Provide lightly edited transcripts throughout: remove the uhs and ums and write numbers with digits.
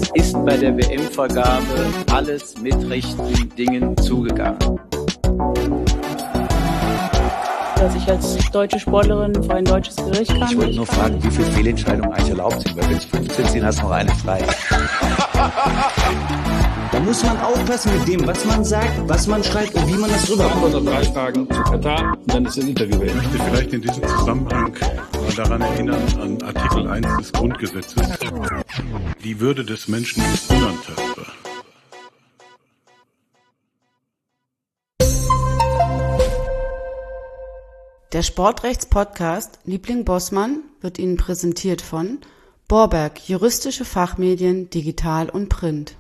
ist bei der WM-Vergabe alles mit rechten Dingen zugegangen. Dass ich als deutsche Sportlerin vor ein deutsches Gericht kann. Ich wollte nur fragen, wie viele Fehlentscheidungen eigentlich erlaubt sind, weil wenn es 15 sind, hast du noch eine frei. Da muss man aufpassen mit dem, was man sagt, was man schreibt und wie man das rüberkommt. Oder 3 Fragen zu Katar und dann ist ein Interview beendet. Ich möchte vielleicht in diesem Zusammenhang mal daran erinnern, an Artikel 1 des Grundgesetzes. Die Würde des Menschen ist unantastbar. Der Sportrechts-Podcast Liebling Bossmann wird Ihnen präsentiert von Borberg, juristische Fachmedien, digital und print.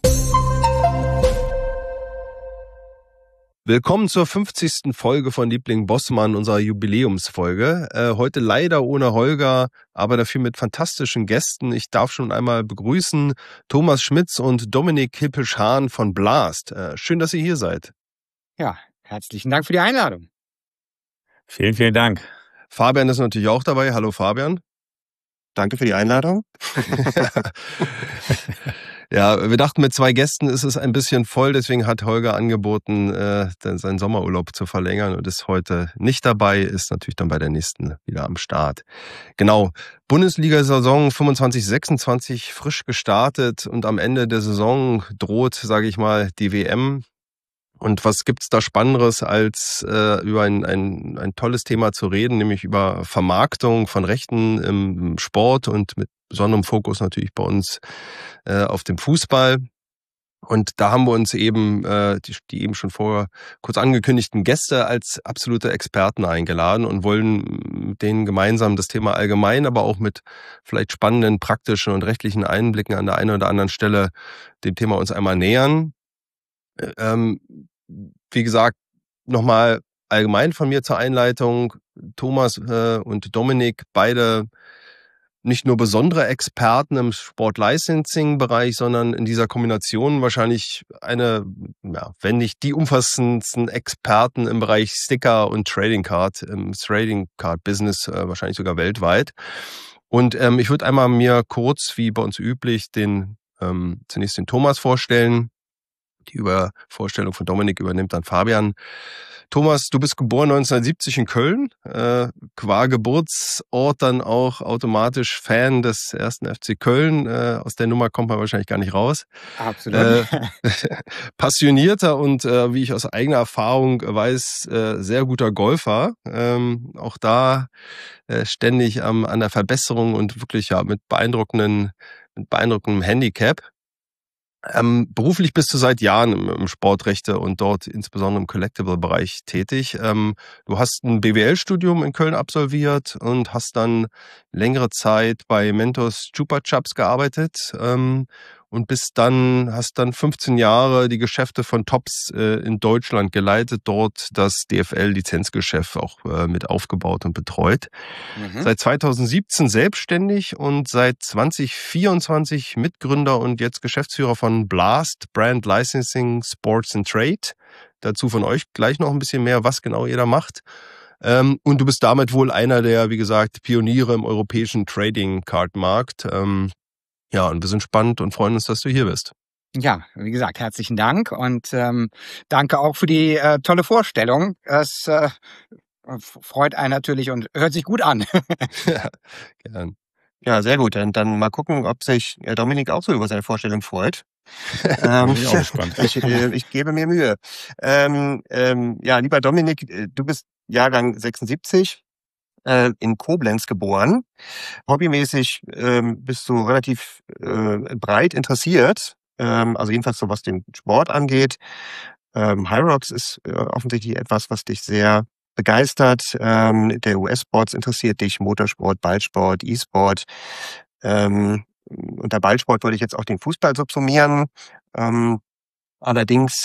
Willkommen zur 50. Folge von Liebling Bossmann, unserer Jubiläumsfolge. Heute leider ohne Holger, aber dafür mit fantastischen Gästen. Ich darf schon einmal begrüßen Thomas Schmitz und Dominik Hippisch-Hahn von Blast. Schön, dass ihr hier seid. Ja, herzlichen Dank für die Einladung. Vielen, vielen Dank. Fabian ist natürlich auch dabei. Hallo Fabian. Danke für die Einladung. Ja, wir dachten, mit 2 Gästen ist es ein bisschen voll, deswegen hat Holger angeboten, seinen Sommerurlaub zu verlängern und ist heute nicht dabei, ist natürlich dann bei der nächsten wieder am Start. Genau, Bundesliga-Saison 25/26 frisch gestartet und am Ende der Saison droht, sage ich mal, die WM. Und was gibt's da Spannenderes, als über ein tolles Thema zu reden, nämlich über Vermarktung von Rechten im Sport und mit besonderem Fokus natürlich bei uns auf dem Fußball. Und da haben wir uns eben die eben schon vorher kurz angekündigten Gäste als absolute Experten eingeladen und wollen mit denen gemeinsam das Thema allgemein, aber auch mit vielleicht spannenden praktischen und rechtlichen Einblicken an der einen oder anderen Stelle dem Thema uns einmal nähern. Wie gesagt, nochmal allgemein von mir zur Einleitung. Thomas und Dominik, beide nicht nur besondere Experten im Sport-Licensing-Bereich, sondern in dieser Kombination wahrscheinlich wenn nicht die umfassendsten Experten im Bereich Sticker und Trading Card, im Trading Card Business, wahrscheinlich sogar weltweit. Und ich würde einmal mir kurz, wie bei uns üblich, zunächst den Thomas vorstellen. Die Vorstellung von Dominik übernimmt dann Fabian. Thomas, du bist geboren 1970 in Köln, qua Geburtsort dann auch automatisch Fan des 1. FC Köln. Aus der Nummer kommt man wahrscheinlich gar nicht raus. Absolut. Passionierter und, wie ich aus eigener Erfahrung weiß, sehr guter Golfer. Auch da ständig an der Verbesserung und wirklich mit beeindruckendem Handicap. Beruflich bist du seit Jahren im Sportrechte und dort insbesondere im Collectible-Bereich tätig. Du hast ein BWL-Studium in Köln absolviert und hast dann längere Zeit bei Mentos Chupa Chups gearbeitet und hast dann 15 Jahre die Geschäfte von Topps in Deutschland geleitet, dort das DFL-Lizenzgeschäft auch mit aufgebaut und betreut. Seit 2017 selbstständig und seit 2024 Mitgründer und jetzt Geschäftsführer von Blast, Brand Licensing, Sports and Trade. Dazu von euch gleich noch ein bisschen mehr, was genau ihr da macht. Und du bist damit wohl einer der, wie gesagt, Pioniere im europäischen Trading-Card-Markt. Ja, und wir sind spannend und freuen uns, dass du hier bist. Ja, wie gesagt, herzlichen Dank und danke auch für die tolle Vorstellung. Es freut einen natürlich und hört sich gut an. Ja, gern. Ja, sehr gut. Dann mal gucken, ob sich Dominik auch so über seine Vorstellung freut. Bin ich auch gespannt. Ich gebe mir Mühe. Ja, lieber Dominik, du bist Jahrgang 76. In Koblenz geboren. Hobbymäßig bist du relativ breit interessiert, also jedenfalls so was den Sport angeht. Hyrox ist offensichtlich etwas, was dich sehr begeistert. Der US-Sports interessiert dich, Motorsport, Ballsport, E-Sport. Unter Ballsport würde ich jetzt auch den Fußball subsumieren. Allerdings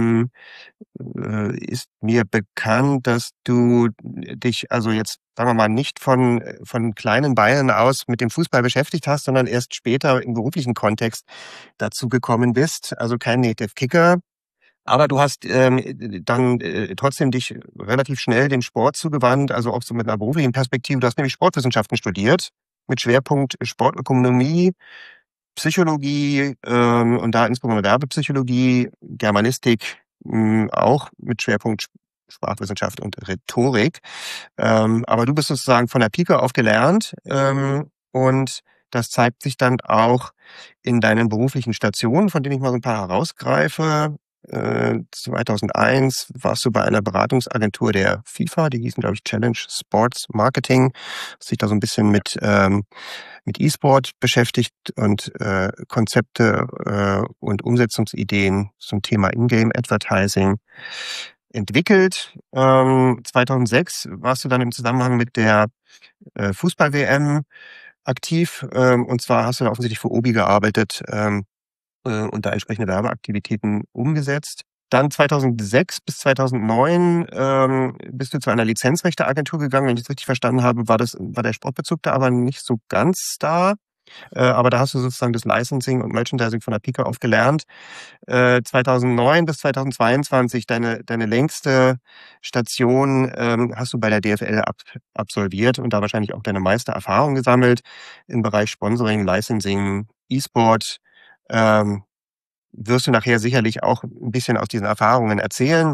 ist mir bekannt, dass du dich also jetzt, sagen wir mal, nicht von kleinen Beinen aus mit dem Fußball beschäftigt hast, sondern erst später im beruflichen Kontext dazu gekommen bist. Also kein Native Kicker. Aber du hast dann trotzdem dich relativ schnell dem Sport zugewandt, also auch so mit einer beruflichen Perspektive. Du hast nämlich Sportwissenschaften studiert, mit Schwerpunkt Sportökonomie. Psychologie und da insbesondere Werbepsychologie, Germanistik, auch mit Schwerpunkt Sprachwissenschaft und Rhetorik. Aber du bist sozusagen von der Pike auf gelernt und das zeigt sich dann auch in deinen beruflichen Stationen, von denen ich mal so ein paar herausgreife. 2001 warst du bei einer Beratungsagentur der FIFA, die hießen, glaube ich, Challenge Sports Marketing, sich da so ein bisschen mit E-Sport beschäftigt und Konzepte und Umsetzungsideen zum Thema In-Game Advertising entwickelt. 2006 warst du dann im Zusammenhang mit der Fußball-WM aktiv, und zwar hast du da offensichtlich für Obi gearbeitet und da entsprechende Werbeaktivitäten umgesetzt. Dann 2006 bis 2009 bist du zu einer Lizenzrechteagentur gegangen. Wenn ich das richtig verstanden habe, war der Sportbezug da aber nicht so ganz da. Aber da hast du sozusagen das Licensing und Merchandising von der Pike auf gelernt. 2009 bis 2022, deine längste Station, hast du bei der DFL absolviert und da wahrscheinlich auch deine meiste Erfahrung gesammelt im Bereich Sponsoring, Licensing, E-Sport. Wirst du nachher sicherlich auch ein bisschen aus diesen Erfahrungen erzählen.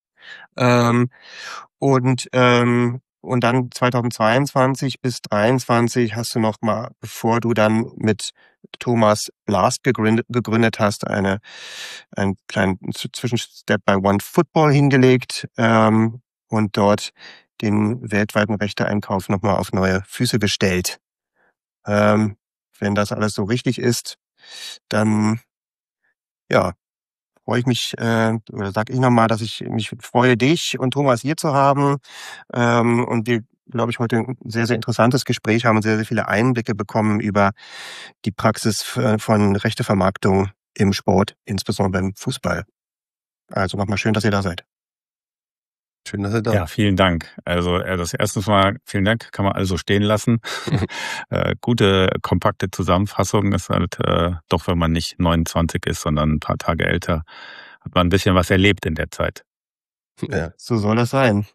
Und dann 2022 bis 2023 hast du noch mal, bevor du dann mit Thomas Blast gegründet hast, einen kleinen Zwischenstep bei OneFootball hingelegt und dort den weltweiten Rechteeinkauf noch mal auf neue Füße gestellt. Wenn das alles so richtig ist, dann ja, freue ich mich, oder sage ich nochmal, dass ich mich freue, dich und Thomas hier zu haben. Und wir, glaube ich, heute ein sehr, sehr interessantes Gespräch haben und sehr, sehr viele Einblicke bekommen über die Praxis von Rechtevermarktung im Sport, insbesondere beim Fußball. Also nochmal schön, dass ihr da seid. Schön, dass ihr da. Ja, vielen Dank. Also das erste Mal, vielen Dank, kann man also stehen lassen. Gute, kompakte Zusammenfassung ist halt, doch wenn man nicht 29 ist, sondern ein paar Tage älter, hat man ein bisschen was erlebt in der Zeit. Ja, so soll das sein.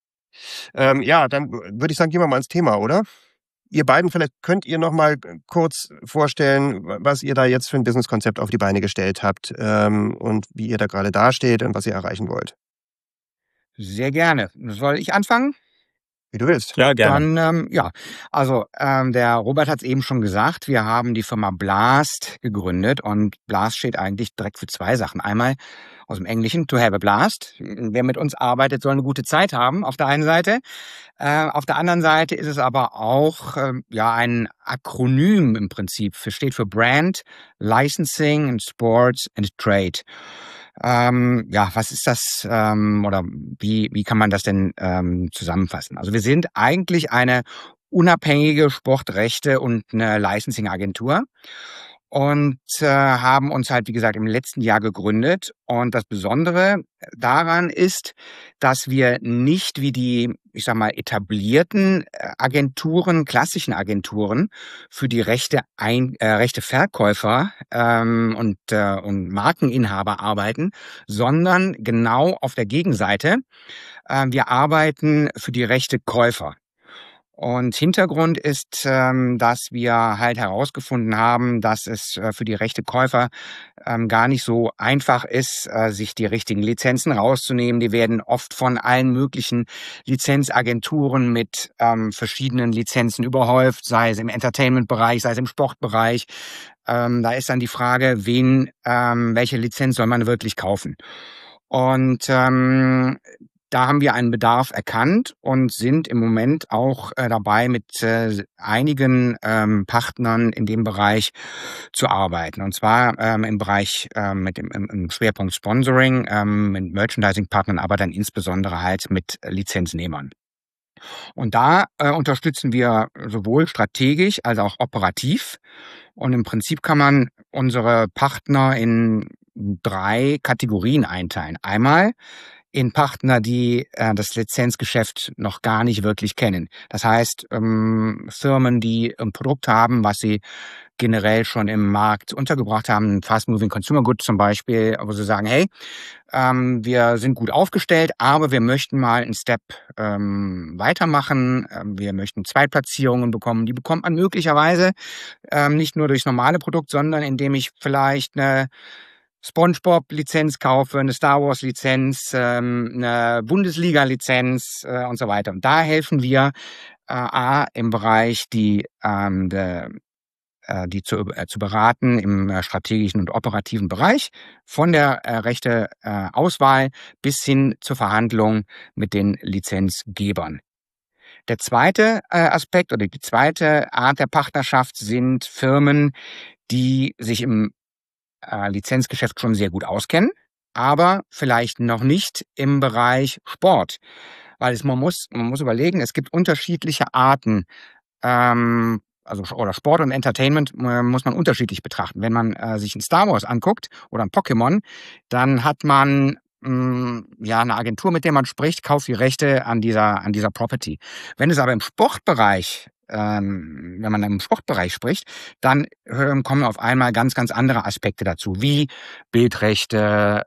Ja, dann würde ich sagen, gehen wir mal ins Thema, oder? Ihr beiden, vielleicht könnt ihr noch mal kurz vorstellen, was ihr da jetzt für ein Businesskonzept auf die Beine gestellt habt und wie ihr da gerade dasteht und was ihr erreichen wollt. Sehr gerne. Soll ich anfangen? Wie du willst. Ja, gerne. Dann, also der Robert hat es eben schon gesagt, wir haben die Firma Blast gegründet und Blast steht eigentlich direkt für zwei Sachen. Einmal aus dem Englischen, to have a blast. Wer mit uns arbeitet, soll eine gute Zeit haben, auf der einen Seite. Auf der anderen Seite ist es aber auch ein Akronym im Prinzip, steht für Brand, Licensing and Sports and Trade. Was ist das oder wie kann man das denn zusammenfassen? Also wir sind eigentlich eine unabhängige Sportrechte- und eine Licensing-Agentur und haben uns halt, wie gesagt, im letzten Jahr gegründet. Und das Besondere daran ist, dass wir nicht wie die, ich sag mal, etablierten Agenturen, klassischen Agenturen für die Rechteverkäufer und Markeninhaber arbeiten, sondern genau auf der Gegenseite. Wir arbeiten für die Rechtekäufer. Und Hintergrund ist, dass wir halt herausgefunden haben, dass es für die Rechtekäufer gar nicht so einfach ist, sich die richtigen Lizenzen rauszunehmen. Die werden oft von allen möglichen Lizenzagenturen mit verschiedenen Lizenzen überhäuft, sei es im Entertainment-Bereich, sei es im Sportbereich. Da ist dann die Frage, welche Lizenz soll man wirklich kaufen? Und da haben wir einen Bedarf erkannt und sind im Moment auch dabei, mit einigen Partnern in dem Bereich zu arbeiten. Und zwar im Bereich im Schwerpunkt Sponsoring, mit Merchandising-Partnern, aber dann insbesondere halt mit Lizenznehmern. Und da unterstützen wir sowohl strategisch als auch operativ. Und im Prinzip kann man unsere Partner in 3 Kategorien einteilen. Einmal in Partner, die das Lizenzgeschäft noch gar nicht wirklich kennen. Das heißt, Firmen, die ein Produkt haben, was sie generell schon im Markt untergebracht haben, Fast Moving Consumer Goods zum Beispiel, wo sie sagen, hey, wir sind gut aufgestellt, aber wir möchten mal einen Step weitermachen. Wir möchten Zweitplatzierungen bekommen. Die bekommt man möglicherweise nicht nur durchs normale Produkt, sondern indem ich vielleicht eine SpongeBob-Lizenz kaufe, eine Star Wars-Lizenz, eine Bundesliga-Lizenz und so weiter. Und da helfen wir im Bereich die zu beraten im strategischen und operativen Bereich, von der Rechte Auswahl bis hin zur Verhandlung mit den Lizenzgebern. Der zweite Aspekt oder die zweite Art der Partnerschaft sind Firmen, die sich im Lizenzgeschäft schon sehr gut auskennen, aber vielleicht noch nicht im Bereich Sport. Weil man muss überlegen, es gibt unterschiedliche Arten, oder Sport und Entertainment muss man unterschiedlich betrachten. Wenn man sich ein Star Wars anguckt oder ein Pokémon, dann hat man eine Agentur, mit der man spricht, kauft die Rechte an dieser Property. Wenn es aber im Sportbereich wenn man im Sportbereich spricht, dann kommen auf einmal ganz, ganz andere Aspekte dazu, wie Bildrechte,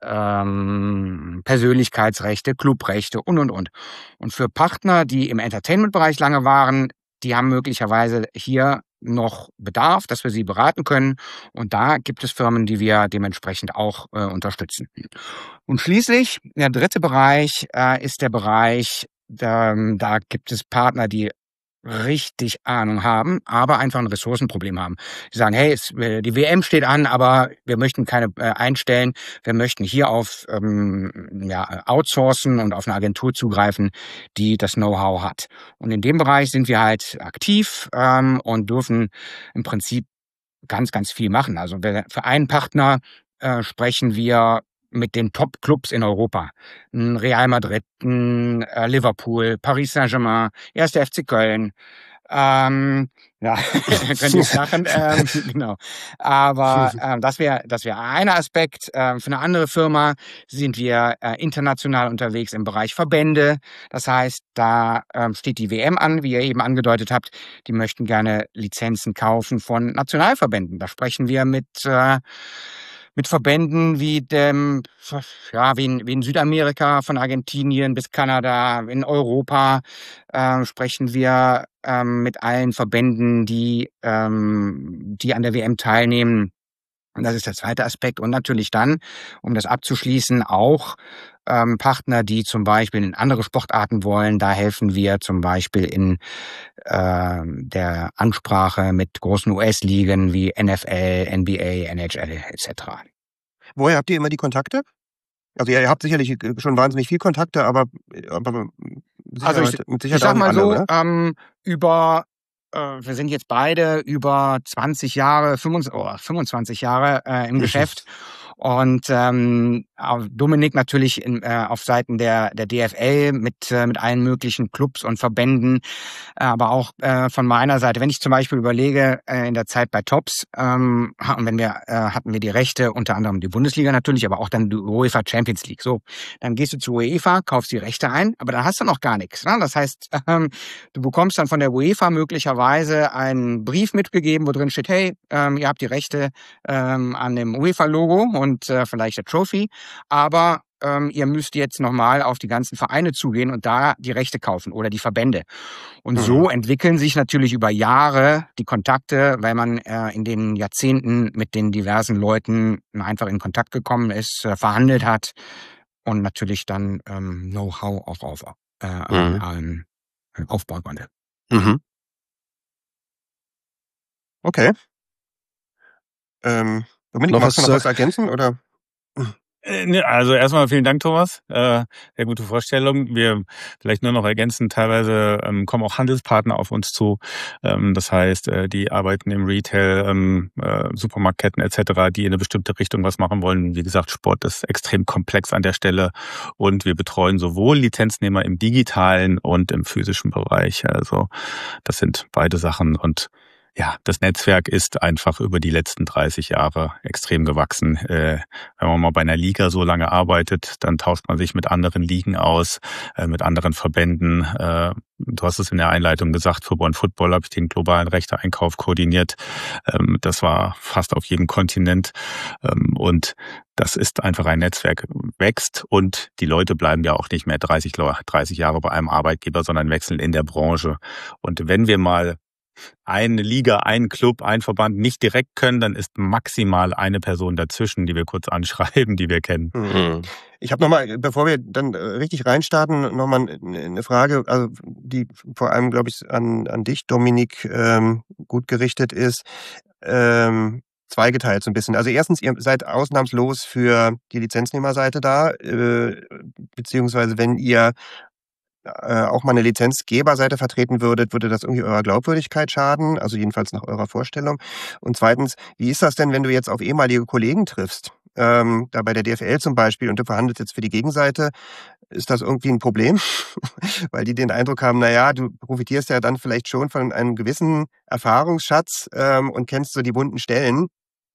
Persönlichkeitsrechte, Clubrechte und. Und für Partner, die im Entertainment-Bereich lange waren, die haben möglicherweise hier noch Bedarf, dass wir sie beraten können. Und da gibt es Firmen, die wir dementsprechend auch unterstützen. Und schließlich, der dritte Bereich ist der Bereich, da gibt es Partner, die richtig Ahnung haben, aber einfach ein Ressourcenproblem haben. Die sagen, hey, die WM steht an, aber wir möchten keine einstellen. Wir möchten hier auf outsourcen und auf eine Agentur zugreifen, die das Know-how hat. Und in dem Bereich sind wir halt aktiv und dürfen im Prinzip ganz, ganz viel machen. Also für einen Partner sprechen wir mit den Top-Clubs in Europa. Real Madrid, Liverpool, Paris Saint-Germain, 1. FC Köln. Könnt ihr lachen. Genau. Aber das wäre ein Aspekt. Für eine andere Firma sind wir international unterwegs im Bereich Verbände. Das heißt, da steht die WM an, wie ihr eben angedeutet habt. Die möchten gerne Lizenzen kaufen von Nationalverbänden. Da sprechen wir mit Verbänden wie in Südamerika, von Argentinien bis Kanada, in Europa sprechen wir mit allen Verbänden, die an der WM teilnehmen. Und das ist der zweite Aspekt. Und natürlich dann, um das abzuschließen, auch Partner, die zum Beispiel in andere Sportarten wollen. Da helfen wir zum Beispiel in der Ansprache mit großen US-Ligen wie NFL, NBA, NHL etc. Woher habt ihr immer die Kontakte? Also ihr habt sicherlich schon wahnsinnig viel Kontakte, aber mit Sicherheit ich sag mal so, wir sind jetzt beide über 20 Jahre, 25 Jahre im Geschäft. Und Dominik natürlich auf Seiten der DFL mit allen möglichen Clubs und Verbänden, aber auch von meiner Seite. Wenn ich zum Beispiel überlege, in der Zeit bei Tops hatten wir die Rechte, unter anderem die Bundesliga natürlich, aber auch dann die UEFA Champions League. So, dann gehst du zur UEFA, kaufst die Rechte ein, aber dann hast du noch gar nichts. Ne? Das heißt, du bekommst dann von der UEFA möglicherweise einen Brief mitgegeben, wo drin steht, hey, ihr habt die Rechte an dem UEFA-Logo und vielleicht der Trophy, aber ihr müsst jetzt nochmal auf die ganzen Vereine zugehen und da die Rechte kaufen oder die Verbände. Und so entwickeln sich natürlich über Jahre die Kontakte, weil man in den Jahrzehnten mit den diversen Leuten einfach in Kontakt gekommen ist, verhandelt hat und natürlich dann Know-how auch aufbauen konnte. Mhm. Okay. Dominik, magst du noch was ergänzen, oder? Also erstmal vielen Dank, Thomas. Sehr gute Vorstellung. Wir vielleicht nur noch ergänzen, teilweise kommen auch Handelspartner auf uns zu. Das heißt, die arbeiten im Retail, Supermarktketten etc., die in eine bestimmte Richtung was machen wollen. Wie gesagt, Sport ist extrem komplex an der Stelle und wir betreuen sowohl Lizenznehmer im digitalen und im physischen Bereich. Also das sind beide Sachen und ja, das Netzwerk ist einfach über die letzten 30 Jahre extrem gewachsen. Wenn man mal bei einer Liga so lange arbeitet, dann tauscht man sich mit anderen Ligen aus, mit anderen Verbänden. Du hast es in der Einleitung gesagt, für One Football habe ich den globalen Rechteeinkauf koordiniert. Das war fast auf jedem Kontinent. Und das ist einfach ein Netzwerk, wächst und die Leute bleiben ja auch nicht mehr 30 Jahre bei einem Arbeitgeber, sondern wechseln in der Branche. Und wenn wir mal eine Liga, einen Club, einen Verband nicht direkt können, dann ist maximal eine Person dazwischen, die wir kurz anschreiben, die wir kennen. Mhm. Ich habe nochmal, bevor wir dann richtig reinstarten, nochmal eine Frage, also die vor allem, glaube ich, an dich, Dominik, gut gerichtet ist. Zweigeteilt so ein bisschen. Also erstens, ihr seid ausnahmslos für die Lizenznehmerseite da, beziehungsweise wenn ihr auch mal eine Lizenzgeberseite vertreten würdet, würde das irgendwie eurer Glaubwürdigkeit schaden, also jedenfalls nach eurer Vorstellung. Und zweitens, wie ist das denn, wenn du jetzt auf ehemalige Kollegen triffst, da bei der DFL zum Beispiel, und du verhandelst jetzt für die Gegenseite, ist das irgendwie ein Problem? Weil die den Eindruck haben, naja, du profitierst ja dann vielleicht schon von einem gewissen Erfahrungsschatz und kennst so die wunden Stellen.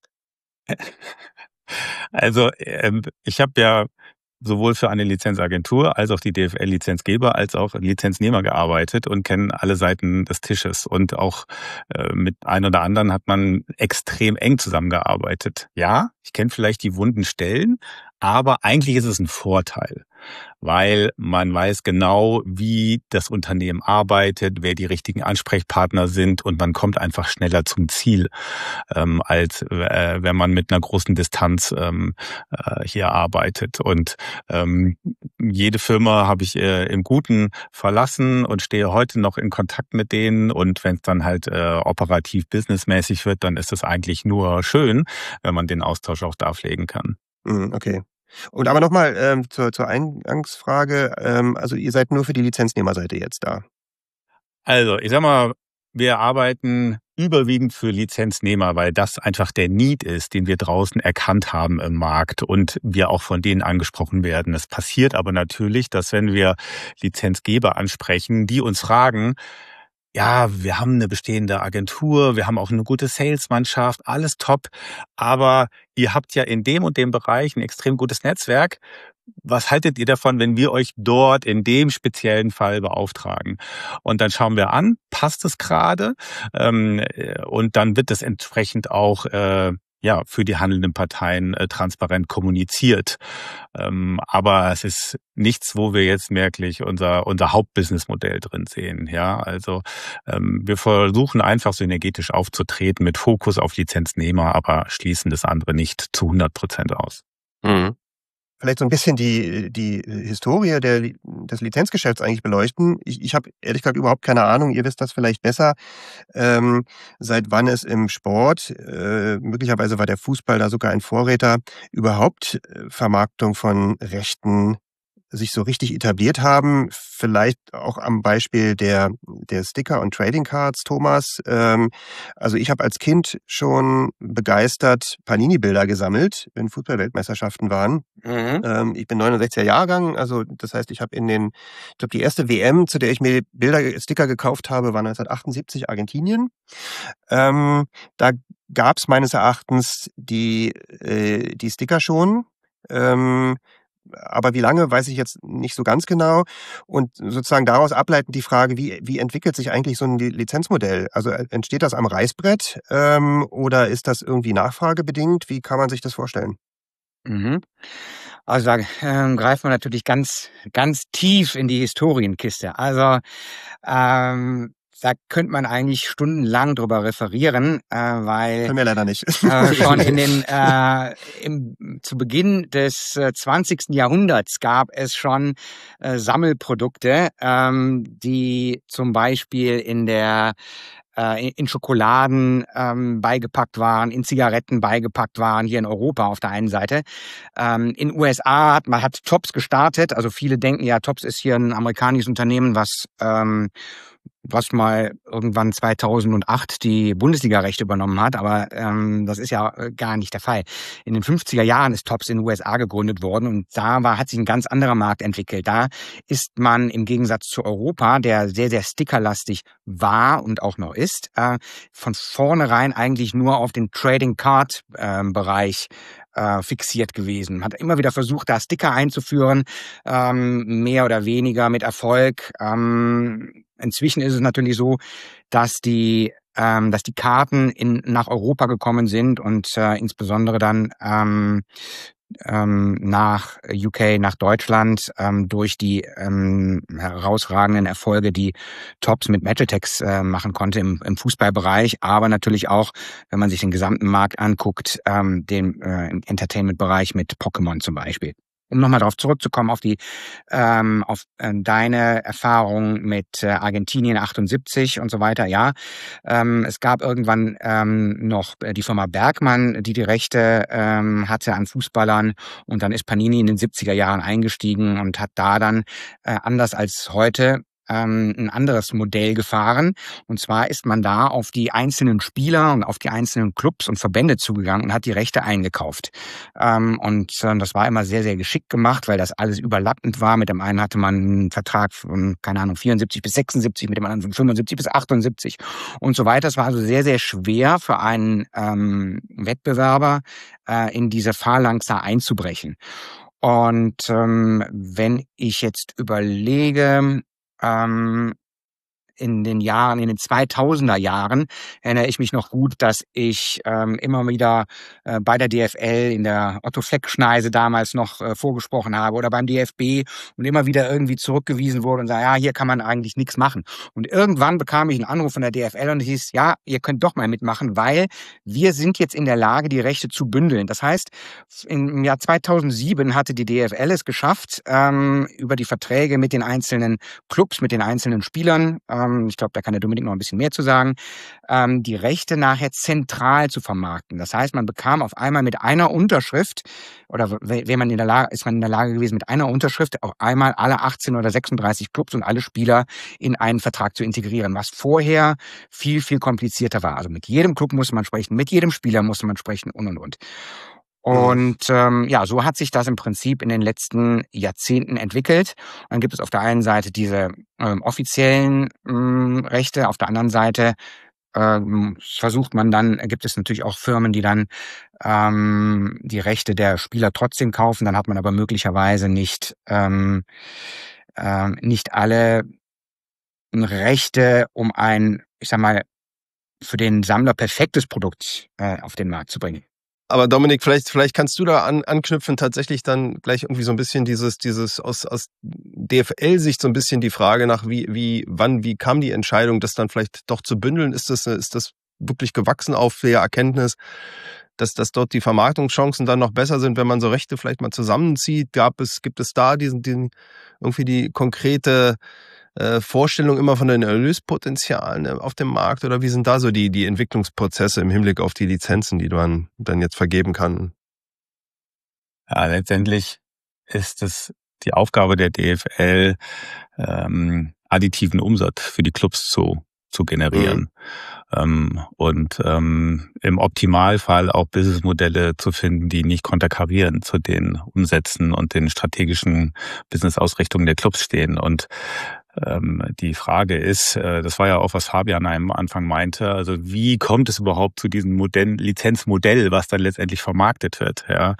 Also ich habe ja sowohl für eine Lizenzagentur als auch die DFL-Lizenzgeber als auch Lizenznehmer gearbeitet und kennen alle Seiten des Tisches. Und auch mit ein oder anderen hat man extrem eng zusammengearbeitet. Ja, ich kenne vielleicht die wunden Stellen, aber eigentlich ist es ein Vorteil, weil man weiß genau, wie das Unternehmen arbeitet, wer die richtigen Ansprechpartner sind und man kommt einfach schneller zum Ziel, als wenn man mit einer großen Distanz hier arbeitet. Und jede Firma habe ich im Guten verlassen und stehe heute noch in Kontakt mit denen. Und wenn es dann halt operativ businessmäßig wird, dann ist es eigentlich nur schön, wenn man den Austausch auch da pflegen kann. Okay. Und aber nochmal zur Eingangsfrage, also ihr seid nur für die Lizenznehmerseite jetzt da? Also, ich sag mal, wir arbeiten überwiegend für Lizenznehmer, weil das einfach der Need ist, den wir draußen erkannt haben im Markt und wir auch von denen angesprochen werden. Es passiert aber natürlich, dass wenn wir Lizenzgeber ansprechen, die uns fragen, ja, wir haben eine bestehende Agentur, wir haben auch eine gute Salesmannschaft, alles top, aber ihr habt ja in dem und dem Bereich ein extrem gutes Netzwerk. Was haltet ihr davon, wenn wir euch dort in dem speziellen Fall beauftragen? Und dann schauen wir an, passt es gerade? Und dann wird das entsprechend auch für die handelnden Parteien transparent kommuniziert. Aber es ist nichts, wo wir jetzt merklich unser Hauptbusinessmodell drin sehen. Ja, also wir versuchen einfach synergetisch aufzutreten mit Fokus auf Lizenznehmer, aber schließen das andere nicht zu 100% aus. Mhm. Vielleicht so ein bisschen die Historie des Lizenzgeschäfts eigentlich beleuchten. Ich habe ehrlich gesagt überhaupt keine Ahnung, ihr wisst das vielleicht besser, seit wann es im Sport, möglicherweise war der Fußball da sogar ein Vorreiter, überhaupt Vermarktung von Rechten sich so richtig etabliert haben. Vielleicht auch am Beispiel der Sticker und Trading Cards, Thomas. Also ich habe als Kind schon begeistert Panini-Bilder gesammelt, wenn Fußball-Weltmeisterschaften waren. Mhm. Ich bin 69er Jahrgang, also das heißt, ich habe ich glaube, die erste WM, zu der ich mir Sticker gekauft habe, war 1978 Argentinien. Da gab es meines Erachtens die Sticker schon. Aber wie lange, weiß ich jetzt nicht so ganz genau. Und sozusagen daraus ableitend die Frage, wie entwickelt sich eigentlich so ein Lizenzmodell? Also entsteht das am Reißbrett oder ist das irgendwie nachfragebedingt? Wie kann man sich das vorstellen? Mhm. Also da greifen wir natürlich ganz, ganz tief in die Historienkiste. Also da könnte man eigentlich stundenlang drüber referieren, weil können wir leider nicht. Schon zu Beginn des 20. Jahrhunderts gab es schon Sammelprodukte, die zum Beispiel in Schokoladen beigepackt waren, in Zigaretten beigepackt waren, hier in Europa auf der einen Seite. In USA hat Topps gestartet, also viele denken ja, Topps ist hier ein amerikanisches Unternehmen, was was mal irgendwann 2008 die Bundesliga-Rechte übernommen hat, aber das ist ja gar nicht der Fall. In den 50er Jahren ist Topps in den USA gegründet worden und hat sich ein ganz anderer Markt entwickelt. Da ist man im Gegensatz zu Europa, der sehr, sehr stickerlastig war und auch noch ist, von vornherein eigentlich nur auf den Trading Card Bereich fixiert gewesen. Man hat immer wieder versucht, da Sticker einzuführen, mehr oder weniger mit Erfolg. Inzwischen ist es natürlich so, dass die Karten nach Europa gekommen sind und insbesondere dann nach UK, nach Deutschland, durch die herausragenden Erfolge, die Topps mit Match-Attacks machen konnte im Fußballbereich, aber natürlich auch, wenn man sich den gesamten Markt anguckt, den Entertainment-Bereich mit Pokémon zum Beispiel. Um nochmal darauf zurückzukommen, auf deine Erfahrung mit Argentinien 78 und so weiter. Ja, es gab irgendwann noch die Firma Bergmann, die Rechte hatte an Fußballern, und dann ist Panini in den 70er Jahren eingestiegen und hat da dann anders als heute ein anderes Modell gefahren. Und zwar ist man da auf die einzelnen Spieler und auf die einzelnen Clubs und Verbände zugegangen und hat die Rechte eingekauft. Das war immer sehr, sehr geschickt gemacht, weil das alles überlappend war. Mit dem einen hatte man einen Vertrag von, 74 bis 76, mit dem anderen von 75 bis 78 und so weiter. Es war also sehr, sehr schwer für einen Wettbewerber, in diese Phalanx einzubrechen. Und wenn ich jetzt überlege, in den 2000er Jahren erinnere ich mich noch gut, dass ich immer wieder bei der DFL in der Otto-Fleck-Schneise damals noch vorgesprochen habe oder beim DFB und immer wieder irgendwie zurückgewiesen wurde und sage, ja, hier kann man eigentlich nichts machen. Und irgendwann bekam ich einen Anruf von der DFL und es hieß, ja, ihr könnt doch mal mitmachen, weil wir sind jetzt in der Lage, die Rechte zu bündeln. Das heißt, im Jahr 2007 hatte die DFL es geschafft, über die Verträge mit den einzelnen Clubs, mit den einzelnen Spielern, ich glaube, da kann der Dominik noch ein bisschen mehr zu sagen, die Rechte nachher zentral zu vermarkten. Das heißt, man bekam auf einmal mit einer Unterschrift, oder ist man in der Lage gewesen, mit einer Unterschrift auf einmal alle 18 oder 36 Clubs und alle Spieler in einen Vertrag zu integrieren, was vorher viel, viel komplizierter war. Also mit jedem Club musste man sprechen, mit jedem Spieler musste man sprechen und. Und so hat sich das im Prinzip in den letzten Jahrzehnten entwickelt. Dann gibt es auf der einen Seite diese offiziellen Rechte, auf der anderen Seite gibt es natürlich auch Firmen, die dann die Rechte der Spieler trotzdem kaufen. Dann hat man aber möglicherweise nicht alle Rechte, um ein, ich sag mal, für den Sammler perfektes Produkt auf den Markt zu bringen. Aber Dominik, vielleicht kannst du da anknüpfen, tatsächlich dann gleich irgendwie so ein bisschen dieses aus DFL-Sicht so ein bisschen die Frage nach wie kam die Entscheidung, das dann vielleicht doch zu bündeln? Ist das wirklich gewachsen auf der Erkenntnis, dass dort die Vermarktungschancen dann noch besser sind, wenn man so Rechte vielleicht mal zusammenzieht? Gibt es da irgendwie die konkrete Vorstellung immer von den Erlöspotenzialen auf dem Markt, oder wie sind da so die Entwicklungsprozesse im Hinblick auf die Lizenzen, die man dann jetzt vergeben kann? Ja, letztendlich ist es die Aufgabe der DFL, additiven Umsatz für die Clubs zu generieren. Und im Optimalfall auch Businessmodelle zu finden, die nicht konterkarieren zu den Umsätzen und den strategischen Businessausrichtungen der Clubs stehen. Und die Frage ist, das war ja auch, was Fabian am Anfang meinte, also wie kommt es überhaupt zu diesem Lizenzmodell, was dann letztendlich vermarktet wird? Ja?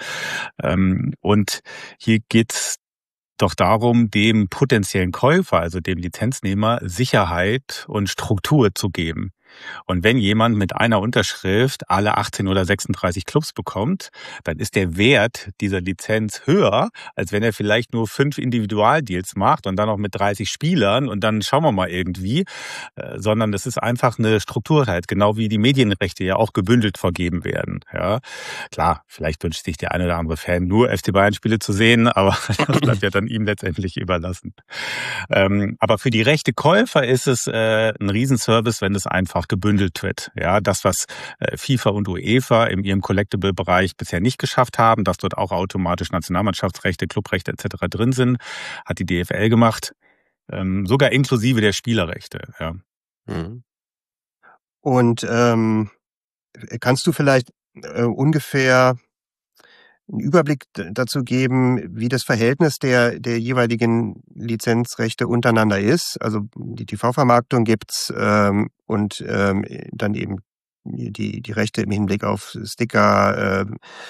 Und hier geht's doch darum, dem potenziellen Käufer, also dem Lizenznehmer, Sicherheit und Struktur zu geben. Und wenn jemand mit einer Unterschrift alle 18 oder 36 Clubs bekommt, dann ist der Wert dieser Lizenz höher, als wenn er vielleicht nur 5 Individualdeals macht und dann auch mit 30 Spielern und dann schauen wir mal irgendwie, sondern das ist einfach eine Strukturheit, genau wie die Medienrechte ja auch gebündelt vergeben werden. Ja, klar, vielleicht wünscht sich der eine oder andere Fan nur FC Bayern-Spiele zu sehen, aber das bleibt ja dann ihm letztendlich überlassen. Aber für die Rechtekäufer ist es ein Riesenservice, wenn es einfach gebündelt wird. Ja, das, was FIFA und UEFA in ihrem Collectible-Bereich bisher nicht geschafft haben, dass dort auch automatisch Nationalmannschaftsrechte, Clubrechte etc. drin sind, hat die DFL gemacht, sogar inklusive der Spielerrechte. Ja. Mhm. Und kannst du vielleicht ungefähr einen Überblick dazu geben, wie das Verhältnis der jeweiligen Lizenzrechte untereinander ist? Also die TV-Vermarktung gibt's und dann eben die Rechte im Hinblick auf Sticker,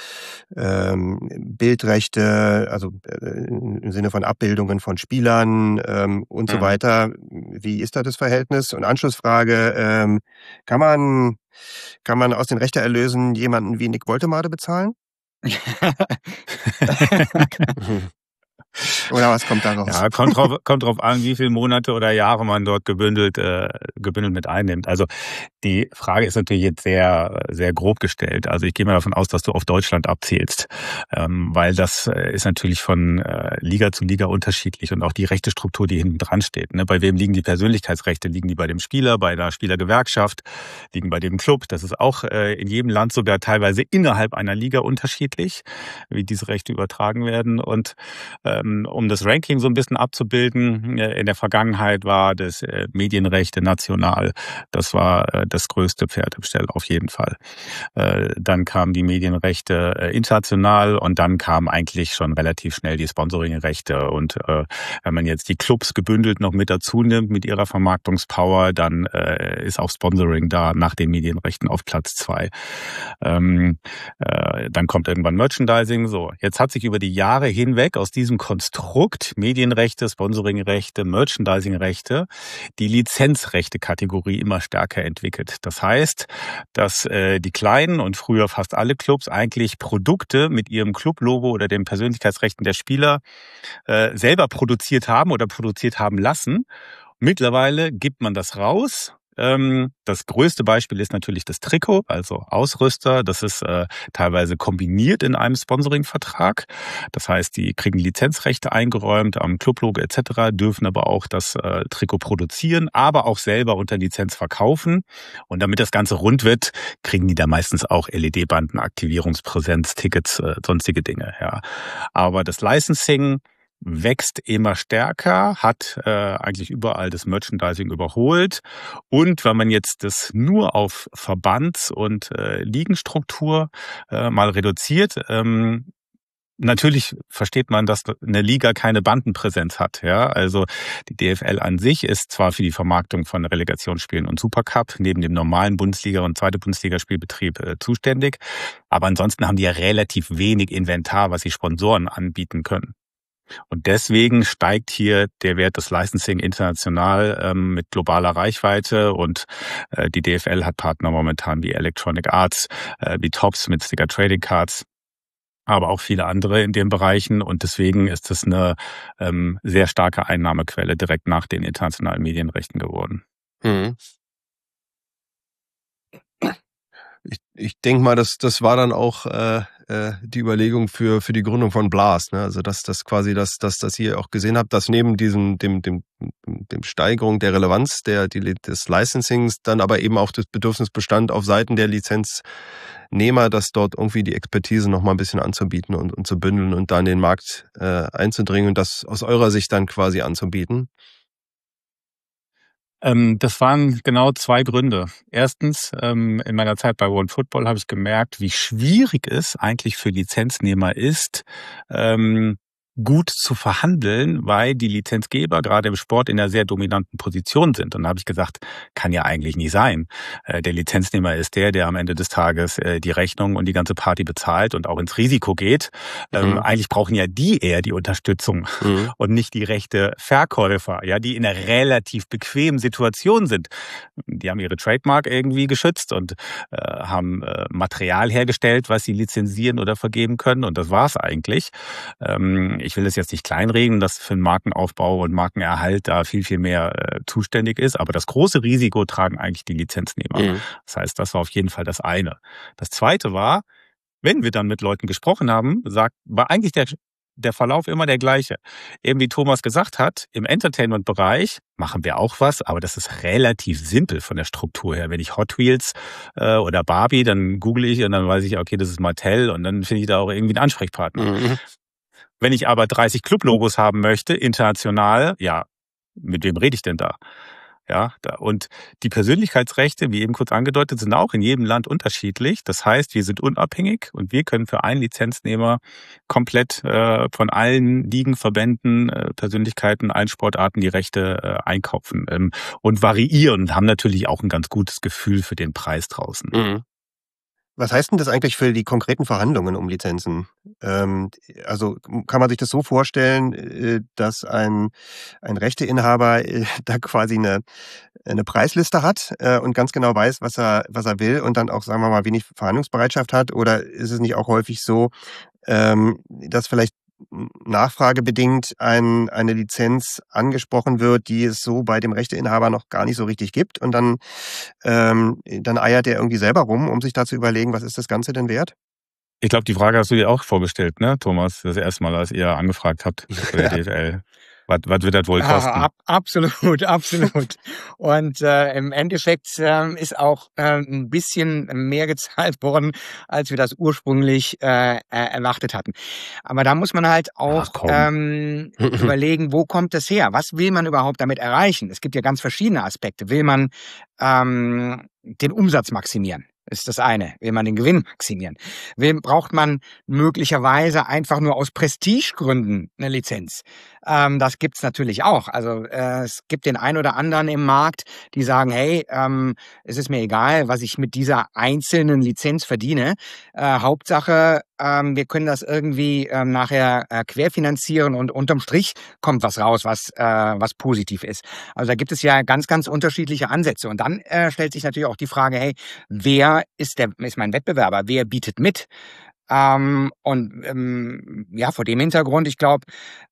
Bildrechte, also im Sinne von Abbildungen von Spielern und so weiter. Wie ist da das Verhältnis? Und Anschlussfrage, kann man aus den Rechteerlösen jemanden wie Nick Woltemade bezahlen? Oder was kommt da raus? Ja, kommt drauf an, wie viele Monate oder Jahre man dort gebündelt mit einnimmt. Also die Frage ist natürlich jetzt sehr, sehr grob gestellt. Also ich gehe mal davon aus, dass du auf Deutschland abzielst, weil das ist natürlich von Liga zu Liga unterschiedlich und auch die Rechtestruktur, die hinten dran steht. Ne? Bei wem liegen die Persönlichkeitsrechte? Liegen die bei dem Spieler, bei der Spielergewerkschaft, liegen bei dem Club? Das ist auch in jedem Land sogar teilweise innerhalb einer Liga unterschiedlich, wie diese Rechte übertragen werden. Und um das Ranking so ein bisschen abzubilden, in der Vergangenheit war das Medienrechte national, das war das größte Pferd im Stall auf jeden Fall. Dann kamen die Medienrechte international und dann kamen eigentlich schon relativ schnell die Sponsoringrechte. Und wenn man jetzt die Clubs gebündelt noch mit dazu nimmt mit ihrer Vermarktungspower, dann ist auch Sponsoring da nach den Medienrechten auf Platz 2. Dann kommt irgendwann Merchandising. So, jetzt hat sich über die Jahre hinweg aus diesem Konstrukt Medienrechte, Sponsoringrechte, Merchandisingrechte die Lizenzrechte-Kategorie immer stärker entwickelt. Das heißt, dass die kleinen und früher fast alle Clubs eigentlich Produkte mit ihrem Clublogo oder den Persönlichkeitsrechten der Spieler selber produziert haben oder produziert haben lassen. Mittlerweile gibt man das raus. Das größte Beispiel ist natürlich das Trikot, also Ausrüster. Das ist teilweise kombiniert in einem Sponsoringvertrag. Das heißt, die kriegen Lizenzrechte eingeräumt am Clublogo etc., dürfen aber auch das Trikot produzieren, aber auch selber unter Lizenz verkaufen. Und damit das Ganze rund wird, kriegen die da meistens auch LED-Banden, Aktivierungspräsenz, Tickets, sonstige Dinge. Ja. Aber das Licensing wächst immer stärker, hat eigentlich überall das Merchandising überholt. Und wenn man jetzt das nur auf Verbands- und Ligenstruktur mal reduziert, natürlich versteht man, dass eine Liga keine Bandenpräsenz hat. Ja, also die DFL an sich ist zwar für die Vermarktung von Relegationsspielen und Supercup neben dem normalen Bundesliga- und zweite Bundesligaspielbetrieb zuständig, aber ansonsten haben die ja relativ wenig Inventar, was sie Sponsoren anbieten können. Und deswegen steigt hier der Wert des Licensing international mit globaler Reichweite und die DFL hat Partner momentan wie Electronic Arts, wie Topps mit Sticker Trading Cards, aber auch viele andere in den Bereichen und deswegen ist es eine sehr starke Einnahmequelle direkt nach den internationalen Medienrechten geworden. Mhm. Ich denke mal, das war dann auch die Überlegung für die Gründung von Blast, ne? Also dass das quasi das ihr auch gesehen habt, dass neben diesem dem Steigerung der Relevanz des Licensings dann aber eben auch das Bedürfnis bestand auf Seiten der Lizenznehmer, dass dort irgendwie die Expertise noch mal ein bisschen anzubieten und zu bündeln und dann in den Markt einzudringen und das aus eurer Sicht dann quasi anzubieten. Das waren genau 2 Gründe. Erstens, in meiner Zeit bei One Football habe ich gemerkt, wie schwierig es eigentlich für Lizenznehmer ist, gut zu verhandeln, weil die Lizenzgeber gerade im Sport in einer sehr dominanten Position sind. Und da habe ich gesagt, kann ja eigentlich nicht sein. Der Lizenznehmer ist der am Ende des Tages die Rechnung und die ganze Party bezahlt und auch ins Risiko geht. Eigentlich brauchen ja die eher die Unterstützung und nicht die rechte Verkäufer, ja, die in einer relativ bequemen Situation sind. Die haben ihre Trademark irgendwie geschützt und haben Material hergestellt, was sie lizenzieren oder vergeben können. Und das war's eigentlich. Ich will es jetzt nicht kleinreden, dass für den Markenaufbau und Markenerhalt da viel, viel mehr zuständig ist. Aber das große Risiko tragen eigentlich die Lizenznehmer. Das heißt, das war auf jeden Fall das eine. Das zweite war, wenn wir dann mit Leuten gesprochen haben, war eigentlich der Verlauf immer der gleiche. Eben wie Thomas gesagt hat, im Entertainment-Bereich machen wir auch was, aber das ist relativ simpel von der Struktur her. Wenn ich Hot Wheels oder Barbie, dann google ich und dann weiß ich, okay, das ist Mattel und dann finde ich da auch irgendwie einen Ansprechpartner. Wenn ich aber 30 Clublogos haben möchte, international, ja, mit wem rede ich denn da? Ja, und die Persönlichkeitsrechte, wie eben kurz angedeutet, sind auch in jedem Land unterschiedlich. Das heißt, wir sind unabhängig und wir können für einen Lizenznehmer komplett von allen Ligen, Verbänden, Persönlichkeiten, allen Sportarten die Rechte einkaufen und variieren und haben natürlich auch ein ganz gutes Gefühl für den Preis draußen. Mhm. Was heißt denn das eigentlich für die konkreten Verhandlungen um Lizenzen? Also kann man sich das so vorstellen, dass ein Rechteinhaber da quasi eine Preisliste hat und ganz genau weiß, was er will und dann auch, sagen wir mal, wenig Verhandlungsbereitschaft hat? Oder ist es nicht auch häufig so, dass vielleicht nachfragebedingt eine Lizenz angesprochen wird, die es so bei dem Rechteinhaber noch gar nicht so richtig gibt und dann eiert er irgendwie selber rum, um sich da zu überlegen, was ist das Ganze denn wert? Ich glaube, die Frage hast du dir auch vorgestellt, ne, Thomas, das erste Mal, als ihr angefragt habt bei der DFL. Was wird das wohl kosten? Absolut. Und im Endeffekt ist auch ein bisschen mehr gezahlt worden, als wir das ursprünglich erwartet hatten. Aber da muss man halt auch überlegen, wo kommt das her? Was will man überhaupt damit erreichen? Es gibt ja ganz verschiedene Aspekte. Will man den Umsatz maximieren? Ist das eine. Will man den Gewinn maximieren? Braucht man möglicherweise einfach nur aus Prestigegründen eine Lizenz? Das gibt's natürlich auch. Also es gibt den einen oder anderen im Markt, die sagen, hey, es ist mir egal, was ich mit dieser einzelnen Lizenz verdiene. Hauptsache, wir können das irgendwie nachher querfinanzieren und unterm Strich kommt was raus, was positiv ist. Also da gibt es ja ganz, ganz unterschiedliche Ansätze. Und dann stellt sich natürlich auch die Frage, hey, wer ist mein Wettbewerber? Wer bietet mit? Ja, vor dem Hintergrund, ich glaube,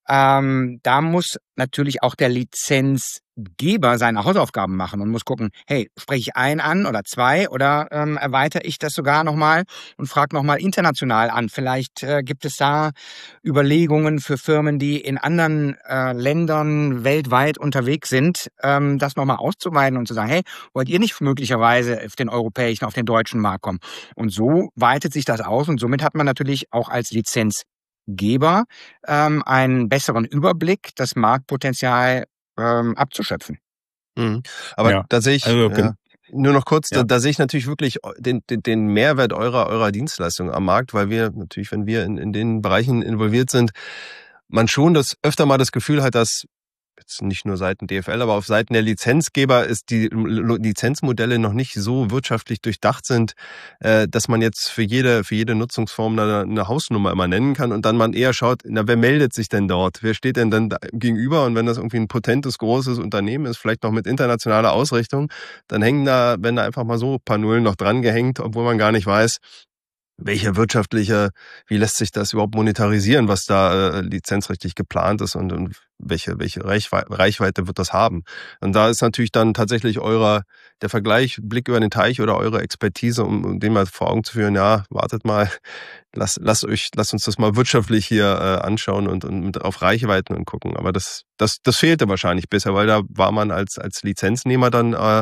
da muss natürlich auch der Lizenzgeber seine Hausaufgaben machen und muss gucken, hey, spreche ich einen an oder zwei oder erweitere ich das sogar nochmal und frage nochmal international an. Vielleicht gibt es da Überlegungen für Firmen, die in anderen Ländern weltweit unterwegs sind, das nochmal auszuweiten und zu sagen, hey, wollt ihr nicht möglicherweise auf den europäischen, auf den deutschen Markt kommen? Und so weitet sich das aus und somit hat man natürlich auch als Lizenzgeber einen besseren Überblick, das Marktpotenzial abzuschöpfen. Mhm. Aber Ja, da sehe ich, also, nur noch kurz, Ja. da sehe ich natürlich wirklich den Mehrwert eurer Dienstleistung am Markt, weil wir natürlich, wenn wir in den Bereichen involviert sind, man schon öfter mal das Gefühl hat, dass jetzt nicht nur Seiten DFL, aber auf Seiten der Lizenzgeber die Lizenzmodelle noch nicht so wirtschaftlich durchdacht sind, dass man jetzt für jede Nutzungsform eine Hausnummer immer nennen kann und dann man eher schaut, wer meldet sich denn dort? Wer steht denn dann gegenüber? Und wenn das irgendwie ein potentes, großes Unternehmen ist, vielleicht noch mit internationaler Ausrichtung, dann werden da einfach mal so ein paar Nullen noch dran gehängt, obwohl man gar nicht weiß, wie lässt sich das überhaupt monetarisieren, was da lizenzrechtlich geplant ist und welche Reichweite wird das haben? Und da ist natürlich dann tatsächlich der Vergleich, Blick über den Teich oder eure Expertise, um den mal vor Augen zu führen, ja, wartet mal, lasst uns das mal wirtschaftlich hier anschauen und auf Reichweiten und gucken. Aber das fehlte wahrscheinlich bisher, weil da war man als Lizenznehmer dann